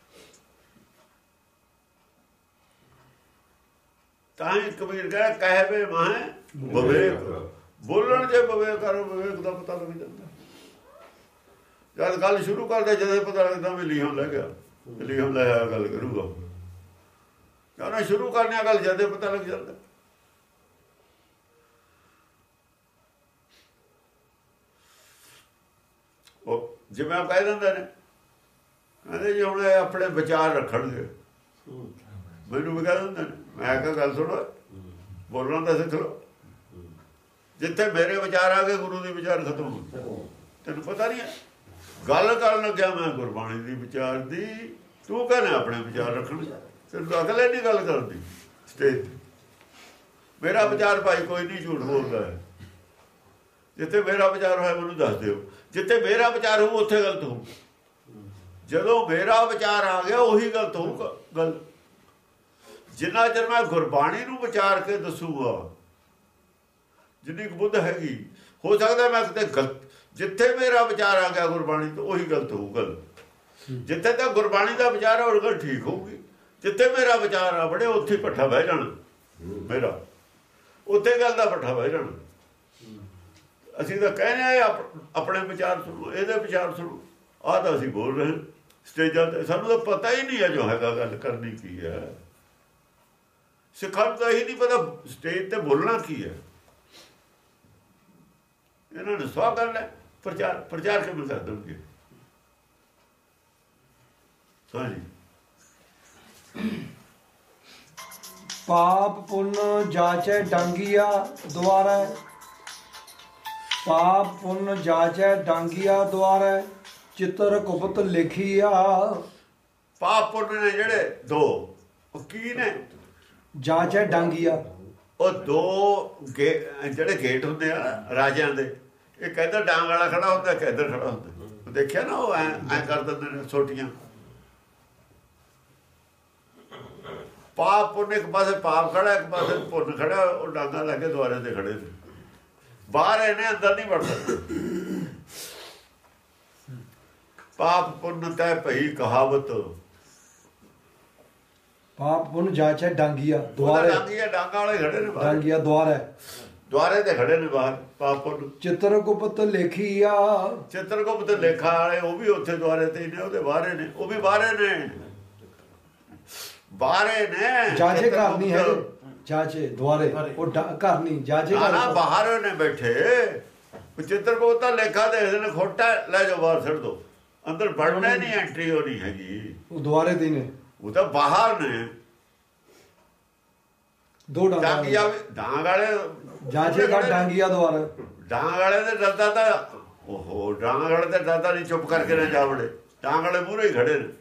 ਤਾਂ ਹੀ ਕਬੀਰ ਕਹੇ ਕਹਿਵੇ ਮਾਹੇ ਵਿਵੇਕ, ਬੋਲਣ ਜੇ ਵਿਵੇਕ ਕਰੋ, ਵਿਵੇਕ ਦਾ ਪਤਾ ਲੱਗ ਜਾਂਦਾ। ਜਦ ਗੱਲ ਸ਼ੁਰੂ ਕਰਦੇ ਜਦੋਂ ਪਤਾ ਲੱਗਦਾ ਵੀ ਲੀਹੋਂ ਲੈ ਗਿਆ, ਲੀਹੋਂ ਲੈ ਆਇਆ ਗੱਲ ਕਰੂਗਾ, ਕਹਿੰਦਾ ਸ਼ੁਰੂ ਕਰਨੇ ਗੱਲ ਜਦੋਂ ਪਤਾ ਲੱਗ ਜਾਂਦਾ। ਉਹ ਜਿਵੇਂ ਕਹਿ ਦਿੰਦੇ ਨੇ, ਕਹਿੰਦੇ ਜੀ ਹੁਣ ਆਪਣੇ ਵਿਚਾਰ ਰੱਖਣਗੇ, ਮੈਨੂੰ ਵੀ ਕਹਿ ਦਿੰਦੇ ਨੇ। ਮੈਂ ਕਿਹਾ ਗੱਲ ਸੁਣੋ, ਬੋਲਣਾ ਤਾਂ ਸਿੱਖ ਲਓ। ਜਿੱਥੇ ਮੇਰੇ ਵਿਚਾਰ ਆ ਗਏ ਗੁਰੂ ਦੇ ਵਿਚਾਰ ਖਤਮ ਹੋ ਗਏ। ਤੈਨੂੰ ਪਤਾ ਨਹੀਂ ਹੈ, ਗੱਲ ਕਰਨ ਲੱਗਿਆ ਮੈਂ ਗੁਰਬਾਣੀ ਦੀ ਵਿਚਾਰ ਦੀ, ਤੂੰ ਕਹਿੰਦਾ ਆਪਣੇ ਵਿਚਾਰ ਰੱਖਣ। ਤੈਨੂੰ ਅਗਲੇ ਨਹੀਂ ਗੱਲ ਕਰਦੀ ਸਟੇਜ ਤੇ। ਮੇਰਾ ਵਿਚਾਰ ਭਾਈ ਕੋਈ ਨਹੀਂ ਝੂਠ ਬੋਲਦਾ ਹੈ। ਜਿੱਥੇ ਮੇਰਾ ਵਿਚਾਰ ਹੋਇਆ ਮੈਨੂੰ ਦੱਸ ਦਿਓ, ਜਿੱਥੇ ਮੇਰਾ ਵਿਚਾਰ ਹੋਊ ਉੱਥੇ ਗਲਤ ਹੋਊ। ਜਦੋਂ ਮੇਰਾ ਵਿਚਾਰ ਆ ਗਿਆ ਉਹੀ ਗਲਤ ਹੋਊਗਾ ਗੱਲ। ਜਿੰਨਾ ਚਿਰ ਮੈਂ ਗੁਰਬਾਣੀ ਨੂੰ ਵਿਚਾਰ ਕੇ ਦੱਸੂਗਾ, ਜਿੰਨੀ ਕੁ ਬੁੱਧ ਹੈਗੀ, ਹੋ ਸਕਦਾ ਮੈਂ ਕਿਤੇ ਗਲਤ, ਜਿੱਥੇ ਮੇਰਾ ਵਿਚਾਰ ਆ ਗਿਆ ਗੁਰਬਾਣੀ ਤੋਂ ਉਹੀ ਗਲਤ ਹੋਊ ਗੱਲ। ਜਿੱਥੇ ਤੱਕ ਗੁਰਬਾਣੀ ਦਾ ਵਿਚਾਰ ਆ ਉਹ ਗੱਲ ਠੀਕ ਹੋਊਗੀ। ਜਿੱਥੇ ਮੇਰਾ ਵਿਚਾਰ ਆ ਬੜੇ ਉੱਥੇ ਪੱਠਾ ਬਹਿ ਜਾਣਾ ਮੇਰਾ, ਉੱਥੇ ਗੱਲ ਦਾ ਪੱਠਾ ਬਹਿ ਜਾਣਾ। ਅਸੀਂ ਤਾਂ ਕਹਿੰਦੇ ਆ ਆਪਣੇ ਵਿਚਾਰ ਸੁਣੋ, ਇਹਦੇ ਵਿਚਾਰ ਸੁਣੋ। ਆਹ ਤਾਂ ਅਸੀਂ ਬੋਲ ਰਹੇ ਸਟੇਜਾਂ ਤੇ, ਸਾਨੂੰ ਤਾਂ ਪਤਾ ਹੀ ਨਹੀਂ ਹੈ ਜੋ ਹੈਗਾ ਗੱਲ ਕਰਨੀ ਕੀ ਹੈ। ਸਿੱਖਾਂ ਨੂੰ ਤਾਂ ਇਹੀ ਨਹੀਂ ਪਤਾ ਸਟੇਜ ਤੇ ਬੋਲਣਾ ਕੀ ਹੈ। ਇਹਨਾਂ ਨੇ ਸਵਾਹ ਕਰ ਲੈ, ਪ੍ਰਚਾਰ ਪ੍ਰਚਾਰ ਕਿਵੇਂ ਕਰ ਦੇਣਗੇ। ਹਾਂਜੀ, ਪਾਪ ਪੁੰਨ ਜਾਚੈ ਡਾਂਗੀਆ ਦੁਆਰੈ, ਪਾਪ ਪੁੰਨ ਜਾਚੈ ਡਾਂਗੀਆ ਦੁਆਰੈ, ਚਿੱਤਰ ਗੁਪਤ ਲਿਖੀਆ। ਪਾਪ ਪੁੰਨ ਨੇ ਜਿਹੜੇ ਦੋ, ਉਹ ਕੀ ਨੇ? ਜਾਚੈ ਡਾਂਗੀਆ, ਉਹ ਦੋ ਗੇ ਜਿਹੜੇ ਗੇਟ ਹੁੰਦੇ ਆ ਰਾਜਿਆਂ ਦੇ, ਇੱਕ ਇੱਧਰ ਡਾਂਗ ਵਾਲਾ ਖੜਾ ਹੁੰਦਾ, ਇੱਕ ਇੱਧਰ ਖੜਾ ਹੁੰਦਾ। ਦੇਖਿਆ ਨਾ, ਉਹ ਐ ਐ ਕਰ ਦਿੰਦੇ ਨੇ ਛੋਟੀਆਂ। ਪਾਪ ਪੁੰਨ, ਇੱਕ ਪਾਸੇ ਪਾਪ ਖੜਾ, ਇੱਕ ਪਾਸੇ ਪੁੰਨ ਖੜਾ, ਉਹ ਡਾਂਗਾ ਲੈ ਕੇ ਦੁਆਰੇ ਤੇ ਖੜੇ ਨੇ। ਬਾਹਰ ਇਹਨੇ ਅੰਦਰ ਨਹੀਂ ਵੜ ਸਕਦੇ। ਪਾਪ ਪੁੰਨ ਤੈ ਭਈ ਕਹਾਵਤ, ਪਾਪ ਪੁੰਨ ਜਾਚੈ ਡਾਂਗੀਆ ਦੁਆਰੇ, ਡਾਂਗੀਆ ਡਾਂਗਾ ਵਾਲੇ ਖੜੇ ਨੇ ਬਾਹਰ, ਡਾਂਗੀਆ ਦੁਆਰੇ, ਦੁਆਰੇ ਤੇ ਖੜੇ ਨੇ ਬਾਹਰ। ਪਾਪ ਪੁੰਨ ਚਿੱਤਰ ਗੁਪਤ ਲਿਖੀਆ, ਚਿੱਤਰ ਗੁਪਤ ਲੇਖਾ ਵਾਲੇ ਉਹ ਵੀ ਉੱਥੇ ਦੁਆਰੇ ਤੇ ਨੇ, ਉਹਦੇ ਬਾਹਰੇ ਨੇ, ਉਹ ਵੀ ਬਾਹਰੇ ਨੇ, ਬਾਹਰੇ ਨੇ। ਜਾਚੇ ਘਰ ਨਹੀਂ ਹੈ, ਜਾਚੇ ਦੁਆਰੇ, ਉਹ ਘਰ ਨਹੀਂ, ਜਾਚੇ ਘਰ ਬਾਹਰ ਨੇ ਬੈਠੇ। ਚਿੱਤਰ ਗੁਪਤ ਦਾ ਲੇਖਾ ਦੇਖਦੇ ਨੇ, ਖੋਟਾ ਲੈ ਜਾਓ ਬਾਹਰ ਛੱਡ ਦੋ, ਅੰਦਰ ਵੜਨਾ ਨਹੀਂ, ਐਂਟਰੀ ਉਹ ਨਹੀਂ ਹੈਗੀ। ਉਹ ਦੁਆਰੇ ਦੇ ਨੇ, ਉਹ ਤਾਂ ਬਾਹਰ ਨੇ। ਦੋ ਡਾਂਗੀਆ ਡਾਂਗ ਵਾਲੇ, ਜਾਚੇ ਘਰ ਡਾਂਗੀਆ ਦੁਆਰੇ। ਡਾਂਗ ਵਾਲੇ ਦੇ ਡਰਦਾ ਤਾਂ, ਓਹੋ ਡਾਂਗ ਵਾਲੇ ਤੇ ਡਰਦਾ ਨਹੀਂ, ਚੁੱਪ ਕਰਕੇ ਨਾ ਜਾ ਵੜੇ। ਡਾਂਗ ਵਾਲੇ ਮੂਹਰੇ ਹੀ ਖੜੇ ਨੇ।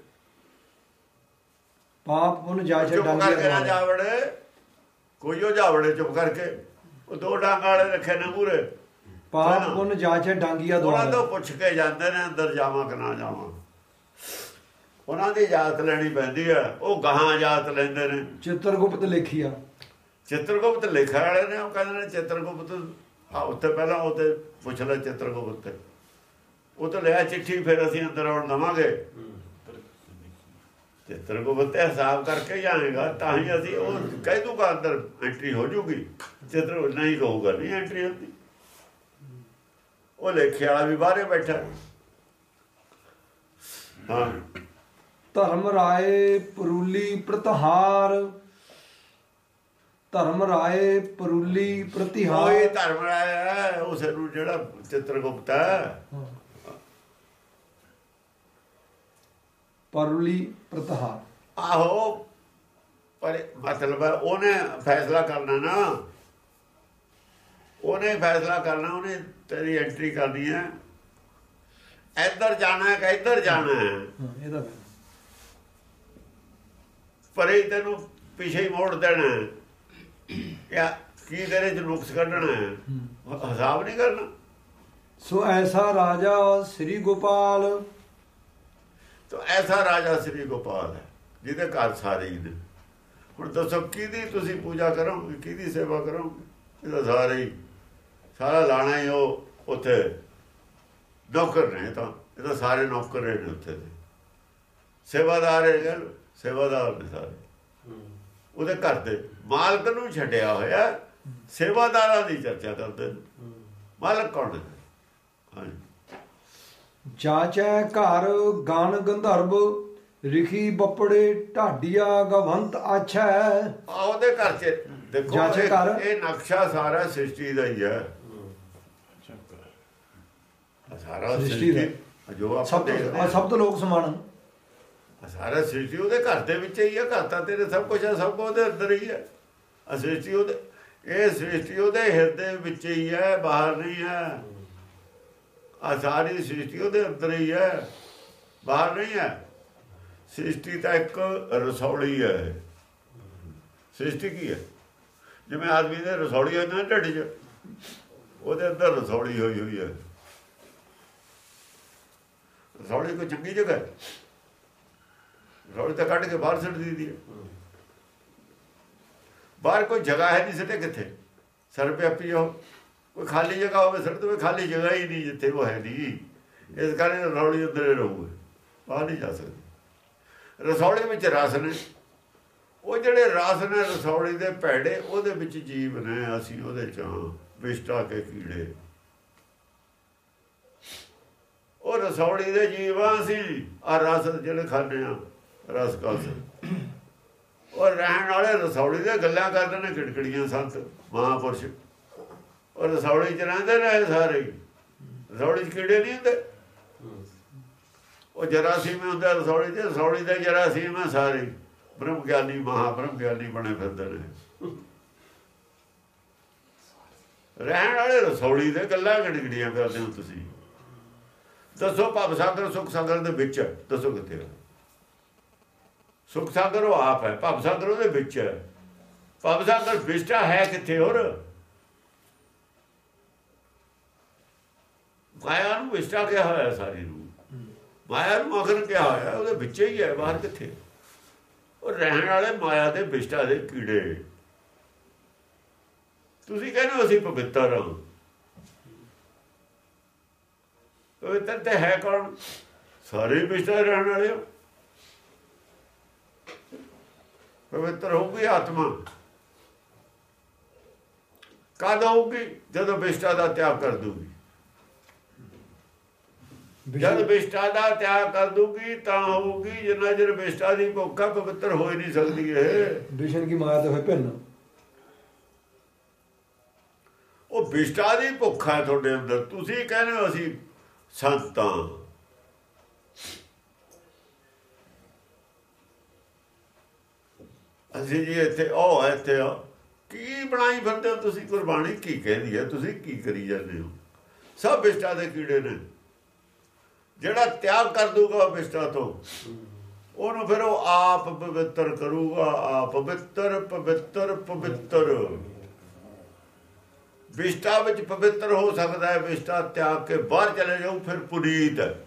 ਪਾਪ ਪੁੰਨ ਜਾਚੈ ਚੁੱਪ ਕਰਕੇ ਨਾ ਜਾ ਵੜੇ, ਕੋਈ ਉਹ ਜਾ ਵੜੇ ਚੁੱਪ ਕਰਕੇ। ਉਹ ਦੋ ਡਾਂਗ ਵਾਲੇ ਰੱਖੇ ਨੇ ਮੂਹਰੇ। ਪਾਪ ਪੁੰਨ ਜਾਚੈ ਡਾਂਗੀਆ ਦੁਆਰੇ। ਉਹਨਾਂ ਤੋਂ ਪੁੱਛ ਕੇ ਜਾਂਦੇ ਨੇ ਅੰਦਰ ਜਾਵਾਂ ਕਿ ਨਾ ਜਾਵਾਂ। ਉਹਨਾਂ ਦੀ ਇਜਾਜ਼ਤ ਲੈਣੀ ਪੈਂਦੀ ਹੈ, ਉਹ ਗਾਹਾਂ ਇਜਾਜ਼ਤ ਲੈਂਦੇ ਨੇ। ਚਿੱਤਰ ਗੁਪਤ ਲਿਖੀਆ, ਚਿੱਤਰਗੁਪਤ ਲਿਖਣ ਵਾਲੇ ਨੇ, ਉਹ ਕਹਿੰਦੇ ਨੇ ਚਿੱਤਰਗੁਪਤ ਆ ਉੱਥੇ ਪਹਿਲਾਂ ਉਹ ਤੇ ਪੁੱਛ ਲੈ ਚਿੱਤਰਗੁਪਤ ਤੇ, ਉਹ ਤਾਂ ਲਿਆ ਚਿੱਠੀ, ਫਿਰ ਅਸੀਂ ਅੰਦਰ ਆਉਣ ਦੇਵਾਂਗੇ। ਚਿੱਤਰਗੁਪਤ ਤੇ ਹਿਸਾਬ ਕਰਕੇ ਜਾਏਗਾ ਤਾਂ ਹੀ ਅਸੀਂ, ਉਹ ਕਹਿ ਦੂਗਾ ਅੰਦਰ ਐਂਟਰੀ ਹੋ ਜੂਗੀ। ਚਿੱਤਰ ਨਹੀਂ ਕਹੂਗਾ ਨਹੀਂ ਐਂਟਰੀ ਹੁੰਦੀ। ਉਹ ਲੇਖੇ ਵਾਲਾ ਵੀ ਬਾਹਰੇ ਬੈਠਾ। ਹਾਂ, ਧਰਮ ਰਾਏ ਪਰੂਲੀ ਪ੍ਰਤਹਾਰ, ਧਰਮ ਰਾਏ ਪਰੂਲੀ ਪ੍ਰਤਿਹਾਰ। ਕੋਈ ਧਰਮ ਰਾਏ ਹੈ ਉਸ ਨੂੰ ਜਿਹੜਾ ਚਿੱਤਰਗੁਪਤ ਹੈ। ਪਰੂਲੀ ਪ੍ਰਤਿਹਾਰ, ਆਹੋ, ਪਰ ਮਤਲਬ ਹੈ ਉਹਨੇ ਫੈਸਲਾ ਕਰਨਾ ਨਾ, ਉਹਨੇ ਫੈਸਲਾ ਕਰਨਾ, ਉਹਨੇ ਤੇਰੀ ਐਂਟਰੀ ਕਰਨੀ ਹੈ। ਇੱਧਰ ਜਾਣਾ ਹੈ ਕਿ ਇੱਧਰ ਜਾਣਾ ਹੈ, ਇਹਦਾ ਪਰੇ ਤੈਨੂੰ ਪਿੱਛੇ ਹੀ ਮੋੜ ਦੇਣਾ ਹੈ, ਜਾਂ ਕੀ ਤੇਰੇ ਚ ਨੁਕਸ ਕੱਢਣਾ ਹੈ, ਹਿਸਾਬ ਨਹੀਂ ਕਰਨਾ। ਸੋ ਐਸਾ ਰਾਜਾ ਸ੍ਰੀ ਗੋਪਾਲ, ਤਾਂ ਐਸਾ ਰਾਜਾ ਸ੍ਰੀ ਗੋਪਾਲ ਹੈ ਜਿਹਦੇ ਘਰ ਸਾਰੇ ਹੀ ਨੇ। ਹੁਣ ਦੱਸੋ ਕਿਹਦੀ ਤੁਸੀਂ ਪੂਜਾ ਕਰੋਗੇ, ਕਿਹਦੀ ਸੇਵਾ ਕਰੋਗੇ? ਇਹਦਾ ਸਾਰੇ ਹੀ ਸਾਰਾ ਲਾਣਾ ਹੀ ਉਹ ਉੱਥੇ ਨੌਕਰ ਨੇ, ਤਾਂ ਇਹਦਾ ਸਾਰੇ ਨੌਕਰ ਨੇ ਉੱਥੇ ਦੇ ਸੇਵਾਦਾਰ ਹੈ, ਸੇਵਾਦਾਰ ਨੇ ਸਾਰੇ ਉਹਦੇ ਘਰ ਦੇ। ਮਾਲਕ ਨੂੰ ਛੱਡਿਆ ਹੋਇਆ, ਸੇਵਾਦਾਰਾਂ ਦੀ ਚਰਚਾ ਕਰਦੇ ਨੇ। ਮਾਲਕ ਕੌਣ ਹੈ? ਹਾਂਜੀ। ਜਾਚੈ ਘਰ ਗਣ ਗੰਧਰਵ ਰਿਖੀ ਬੱਪੜੇ ਢਾਡੀਆ ਗਵੰਤ ਆਛੈ। ਆ ਉਹਦੇ ਘਰ ਚ ਦੇਖੋ ਜਾਚੈ ਘਰ ਇਹ ਨਕਸ਼ਾ ਸਾਰਾ ਸ੍ਰਿਸ਼ਟੀ ਦਾ ਹੀ ਹੈ, ਸਾਰਾ ਸ੍ਰਿਸ਼ਟੀ ਦਾ ਜੋ ਸਭ ਤੋਂ ਸਭ ਤੋਂ ਲੋਕ ਸਮਾਨ ਸਾਰਾ ਸ੍ਰਿਸ਼ਟੀ ਉਹਦੇ ਘਰ ਦੇ ਵਿੱਚ ਹੀ ਹੈ। ਘਰ ਤਾਂ ਤੇਰੇ ਸਭ ਕੁਝ ਹੈ, ਸਭ ਕੁਝ ਉਹਦੇ ਅੰਦਰ ਹੀ ਹੈ। ਆ ਸ੍ਰਿਸ਼ਟੀ ਉਹਦੇ, ਇਹ ਸ੍ਰਿਸ਼ਟੀ ਉਹਦੇ ਹਿਰਦੇ ਵਿੱਚ ਹੀ ਹੈ, ਬਾਹਰ ਨਹੀਂ ਹੈ। ਆ ਸਾਰੀ ਸ੍ਰਿਸ਼ਟੀ ਉਹਦੇ ਅੰਦਰ ਹੀ ਹੈ, ਬਾਹਰ ਨਹੀਂ ਹੈ। ਸ੍ਰਿਸ਼ਟੀ ਤਾਂ ਇੱਕ ਰਸੌਲੀ ਹੈ। ਸ੍ਰਿਸ਼ਟੀ ਕੀ ਹੈ? ਜਿਵੇਂ ਆਦਮੀ ਦੇ ਰਸੌਲੀ ਹੋਈ ਨਾ ਢਿੱਡ 'ਚ, ਉਹਦੇ ਅੰਦਰ ਰਸੌਲੀ ਹੋਈ ਹੋਈ ਹੈ। ਰਸੌਲੀ ਕੋਈ ਚੰਗੀ ਜਗ੍ਹਾ ਹੈ? ਰਸੌਲੀ ਤਾਂ ਕੱਢ ਕੇ ਬਾਹਰ ਸੁੱਟ ਦਿੱਤੀ ਹੈ। ਬਾਹਰ ਕੋਈ ਜਗ੍ਹਾ ਹੈ ਨਹੀਂ, ਸਿੱਟੇ ਕਿੱਥੇ? ਸਰਵਿਆਪੀ ਉਹ ਕੋਈ ਖਾਲੀ ਜਗ੍ਹਾ ਹੋਵੇ ਸਿੱਟ ਦੇਵੇ, ਖਾਲੀ ਜਗ੍ਹਾ ਹੀ ਨਹੀਂ ਜਿੱਥੇ ਉਹ ਹੈ ਨਹੀਂ। ਇਸ ਕਰਕੇ ਰਸੌਲੀ ਅੰਦਰ ਰਹੂਗੇ, ਬਾਹਰ ਨਹੀਂ ਜਾ ਸਕਦੀ। ਰਸੌਲੀ ਵਿੱਚ ਰਸ ਨੇ, ਉਹ ਜਿਹੜੇ ਰਸ ਨੇ ਰਸੌਲੀ ਦੇ ਭੈੜੇ, ਉਹਦੇ ਵਿੱਚ ਜੀਵ ਨੇ। ਅਸੀਂ ਉਹਦੇ ਚ ਵਿਸ਼ਟਾ ਕੇ ਕੀੜੇ, ਉਹ ਰਸੌਲੀ ਦੇ ਜੀਵ ਆ ਅਸੀਂ। ਆ ਰਸ ਜਿਹੜੇ ਖਾਂਦੇ ਆ, ਰਸ ਕਸ, ਉਹ ਰਹਿਣ ਵਾਲੇ ਰਸੌਲੀ ਦੇ ਗੱਲਾਂ ਕਰਦੇ ਨੇ। ਕਿੜਕੜੀਆਂ ਸੰਤ ਮਹਾਂਪੁਰਸ਼ ਉਹ ਰਸੌਲੀ ਚ ਰਹਿੰਦੇ ਨੇ ਸਾਰੇ। ਰਸੌਲੀ ਚ ਕੀੜੇ ਨਹੀਂ ਹੁੰਦੇ, ਉਹ ਜਰਾਸੀਮ ਹੁੰਦਾ ਰਸੌਲੀ ਚ। ਰਸੌਲੀ ਦੇ ਜਰਾਸੀਮ ਹੈ ਸਾਰੇ, ਬ੍ਰਹਮ ਗਿਆਨੀ ਮਹਾ ਬ੍ਰਹਮ ਗਿਆਨੀ ਬਣੇ ਫਿਰਦੇ ਨੇ। ਰਹਿਣ ਵਾਲੇ ਰਸੌਲੀ ਦੇ ਗੱਲਾਂ ਗੜਗੜੀਆਂ ਕਰਦੇ ਹੋ ਤੁਸੀਂ। ਦੱਸੋ ਭਵ ਸਾਗਰ ਸੁਖ ਸਾਗਰ ਦੇ ਵਿੱਚ ਹੈ, ਦੱਸੋ ਕਿੱਥੇ ਹੈ? ਸੁਖ ਸਾਗਰ ਉਹ ਆਪ ਹੈ, ਭਵ ਸਾਗਰ ਉਹਦੇ ਵਿੱਚ ਹੈ। ਭਵ ਸਾਗਰ ਵਿਸ਼ਟਾ ਹੈ ਕਿੱਥੇ? ਹੋਰ ਮਾਇਆ ਨੂੰ ਵਿਸ਼ਟਾ ਕਿਹਾ ਹੋਇਆ, ਸਾਰੀ ਨੂੰ ਮਾਇਆ ਨੂੰ ਮਗਨ ਕਿਹਾ ਹੋਇਆ, ਉਹਦੇ ਵਿੱਚ ਹੀ ਹੈ, ਬਾਹਰ ਕਿੱਥੇ? ਉਹ ਰਹਿਣ ਵਾਲੇ ਮਾਇਆ ਦੇ ਵਿਸ਼ਟਾ ਦੇ ਕੀੜੇ। ਤੁਸੀਂ ਕਹਿੰਦੇ ਅਸੀਂ ਪਵਿੱਤਰ ਹਾਂ, ਪਵਿੱਤਰ ਤੇ ਹੈ ਕੌਣ? ਸਾਰੇ ਵਿਸ਼ਟਾ ਰਹਿਣ ਵਾਲੇ ਹੋ। ਪਵਿੱਤਰ ਹੋਊਗੀ ਆਤਮਾ ਕਦ ਹੋਊਗੀ? ਜਦੋਂ ਵਿਸ਼ਟਾ ਦਾ ਤਿਆਗ ਕਰ ਦੂਗੀ। ਜਦ ਵਿਸ਼ਟਾ ਦਾ ਤਿਆਗ ਕਰ ਦੂਗੀ ਤਾਂ ਹੋਊਗੀ। ਜਿੰਨਾ ਚਿਰ ਵਿਸ਼ਟਾ ਦੀ ਭੁੱਖਾ ਪਵਿੱਤਰ ਹੋ ਹੀ ਨਹੀਂ ਸਕਦੀ ਇਹ। ਵਿਸ਼ਨ ਕੀ ਮਾਇਆ ਤੇ ਹੋਏ ਭਿੰਨ। ਉਹ ਵਿਸ਼ਟਾ ਦੀ ਭੁੱਖ ਹੈ ਤੁਹਾਡੇ ਅੰਦਰ। ਤੁਸੀਂ ਕਹਿੰਦੇ ਹੋ ਅਸੀਂ ਸੰਤਾਂ। ਅਸੀਂ ਜੀ ਇੱਥੇ ਉਹ ਹੈ, ਇੱਥੇ ਆ ਕੀ ਬਣਾਈ ਫਿਰਦੇ ਹੋ ਤੁਸੀਂ? ਕੁਰਬਾਨੀ ਕੀ ਕਹਿੰਦੀ ਹੈ? ਤੁਸੀਂ ਕੀ ਕਰੀ ਜਾਂਦੇ ਹੋ? ਸਭ ਵਿਸ਼ਟਾ ਦੇ ਕੀੜੇ ਨੇ। ਜਿਹੜਾ ਤਿਆਗ ਕਰ ਦੂਗਾ ਵਿਸ਼ਟਾ ਤੋਂ, ਉਹਨੂੰ ਫਿਰ ਉਹ ਆਪ ਪਵਿੱਤਰ ਕਰੂਗਾ। ਆਪ ਪਵਿੱਤਰ ਪਵਿੱਤਰ ਪਵਿੱਤਰ। ਵਿਸ਼ਟਾ ਵਿੱਚ ਪਵਿੱਤਰ ਹੋ ਸਕਦਾ ਹੈ। ਵਿਸ਼ਟਾ ਤਿਆਗ ਕੇ ਬਾਹਰ ਚਲੇ ਜਾਊ, ਫਿਰ ਪੁਨੀਤ ਹੈ।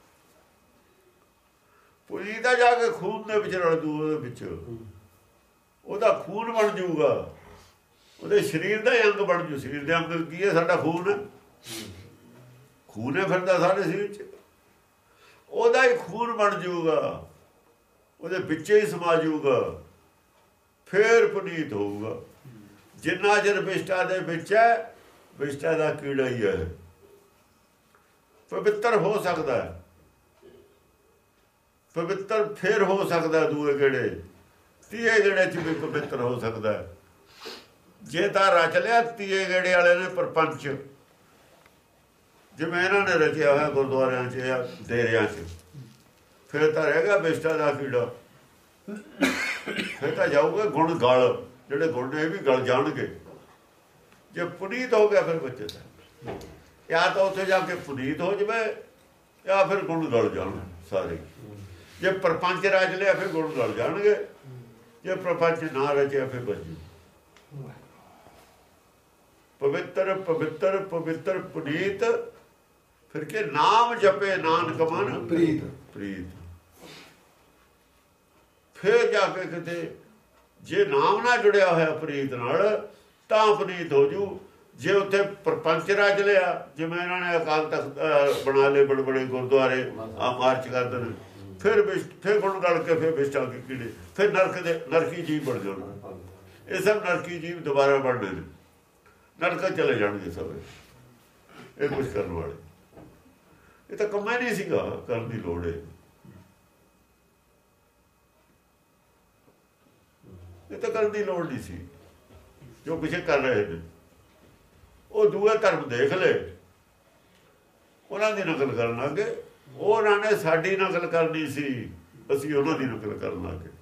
ਪੁਨੀਤ ਜਾ ਕੇ ਖੂਨ ਦੇ ਵਿੱਚ ਰਲ ਦੂ, ਉਹਦੇ ਵਿੱਚ ਉਹਦਾ ਖੂਨ ਬਣ ਜਾਊਗਾ। ਉਹਦੇ ਸਰੀਰ ਦਾ ਅੰਗ ਬਣ ਜੂ। ਸਰੀਰ ਦੇ ਅੰਗ ਕੀ ਹੈ? ਸਾਡਾ ਖੂਨ। ਖੂਨ ਹੈ ਫਿਰਦਾ ਸਾਡੇ ਸਰੀਰ 'ਚ, ਉਹਦਾ ਹੀ ਖੂਨ ਬਣ ਜਾਊਗਾ, ਉਹਦੇ ਵਿੱਚ ਹੀ ਸਮਾ ਜਾਊਗਾ, ਫੇਰ ਪੁਨੀਤ ਹੋਊਗਾ। ਜਿੰਨਾ ਚਿਰ ਵਿਸ਼ਟਾ ਦੇ ਵਿੱਚ ਹੈ, ਵਿਸ਼ਟਾ ਦਾ ਕੀੜਾ ਹੀ ਹੈ। ਪਵਿੱਤਰ ਹੋ ਸਕਦਾ ਹੈ, ਪਵਿੱਤਰ ਫੇਰ ਹੋ ਸਕਦਾ ਦੂਏ ਗੇੜੇ, ਤੀਏ ਗੇੜੇ 'ਚ ਵੀ ਪਵਿੱਤਰ ਹੋ ਸਕਦਾ ਹੈ। ਜੇ ਤਾਂ ਰਚ ਲਿਆ ਤੀਏ ਗੇੜੇ ਵਾਲੇ ਨੇ ਪ੍ਰਪੰਚ, ਜਿਵੇਂ ਇਹਨਾਂ ਨੇ ਰਚਿਆ ਹੋਇਆ ਗੁਰਦੁਆਰਿਆਂ 'ਚ ਜਾਂ ਡੇਰਿਆਂ 'ਚ, ਫਿਰ ਤਾਂ ਰਹਿ ਗਿਆ ਵਿਸ਼ਟਾ ਦਾ ਕੀੜਾ। ਫਿਰ ਤਾਂ ਜਾਊਗਾ ਗੁਣ ਗਲ, ਜਿਹੜੇ ਗੁਣ ਨੇ ਇਹ ਵੀ ਗਲ ਜਾਣਗੇ। ਜੇ ਪੁਨੀਤ ਹੋ ਗਿਆ ਫਿਰ ਬੱਚੇ ਦਾ, ਜਾਂ ਤਾਂ ਉੱਥੇ ਜਾ ਕੇ ਪੁਨੀਤ ਹੋ ਜਾਵੇ ਜਾਂ ਫਿਰ ਗੁਣ ਗਲ ਜਾਣ ਸਾਰੇ। ਜੇ ਪ੍ਰਪੰਚ ਰਚ ਲਿਆ ਫਿਰ ਗੁਣ ਗਲ ਜਾਣਗੇ, ਜੇ ਪ੍ਰਪੰਚ ਨਾ ਰਚਿਆ ਫਿਰ ਬਚੂ। ਪਵਿੱਤਰ ਪਵਿੱਤਰ ਪਵਿੱਤਰ ਪੁਨੀਤ। ਫਿਰ ਕੇ ਨਾਮ ਜਪੇ ਨਾਨਕ ਮਨ ਪ੍ਰੀਤ। ਪ੍ਰੀਤ ਫਿਰ ਜਾ ਕੇ ਕਿਤੇ ਜੇ ਨਾਮ ਨਾਲ ਜੁੜਿਆ ਹੋਇਆ ਪ੍ਰੀਤ ਨਾਲ ਤਾਂ ਪ੍ਰੀਤ ਹੋ ਜੂ। ਜੇ ਉੱਥੇ ਪ੍ਰਪੰਚ ਰਚ ਲਿਆ, ਜਿਵੇਂ ਇਹਨਾਂ ਨੇ ਅਕਾਲ ਤਖਤ ਬਣਾ ਲਏ, ਬੜੇ ਬੜੇ ਗੁਰਦੁਆਰੇ ਆ ਮਾਰਚ ਕਰਦੇ ਨੇ, ਫਿਰ ਵਿਸ਼ ਫਿਰ ਗੁਣ ਗਲ ਕੇ ਫਿਰ ਵਿਸ਼ਟਾ ਕੇ ਕੀੜੇ, ਫਿਰ ਨਰਕ ਦੇ ਨਰਕੀ ਜੀਵ ਬਣ ਜਾਣ। ਇਹ ਸਭ ਨਰਕੀ ਜੀਵ ਦੁਬਾਰਾ ਬਣਨੇ ਨੇ, ਨਰਕਾਂ ਚਲੇ ਜਾਣਗੇ ਸਭ ਇਹ ਕੁਛ ਕਰਨ ਵਾਲੇ। ਇਹ ਤਾਂ ਕੰਮ ਹੀ ਨਹੀਂ ਸੀਗਾ ਕਰਨ ਦੀ ਲੋੜ ਹੈ। ਇਹ ਤਾਂ ਕਰਨ ਦੀ ਲੋੜ ਨਹੀਂ ਸੀ ਜੋ ਪਿੱਛੇ ਕਰ ਰਹੇ ਨੇ। ਉਹ ਦੂਏ ਧਰਮ ਦੇਖ ਲਏ, ਉਹਨਾਂ ਦੀ ਨਕਲ ਕਰਨ ਲੱਗੇ। ਉਹਨਾਂ ਨੇ ਸਾਡੀ ਨਕਲ ਕਰਨੀ ਸੀ, ਅਸੀਂ ਉਹਨਾਂ ਦੀ ਨਕਲ ਕਰਨ ਲੱਗੇ।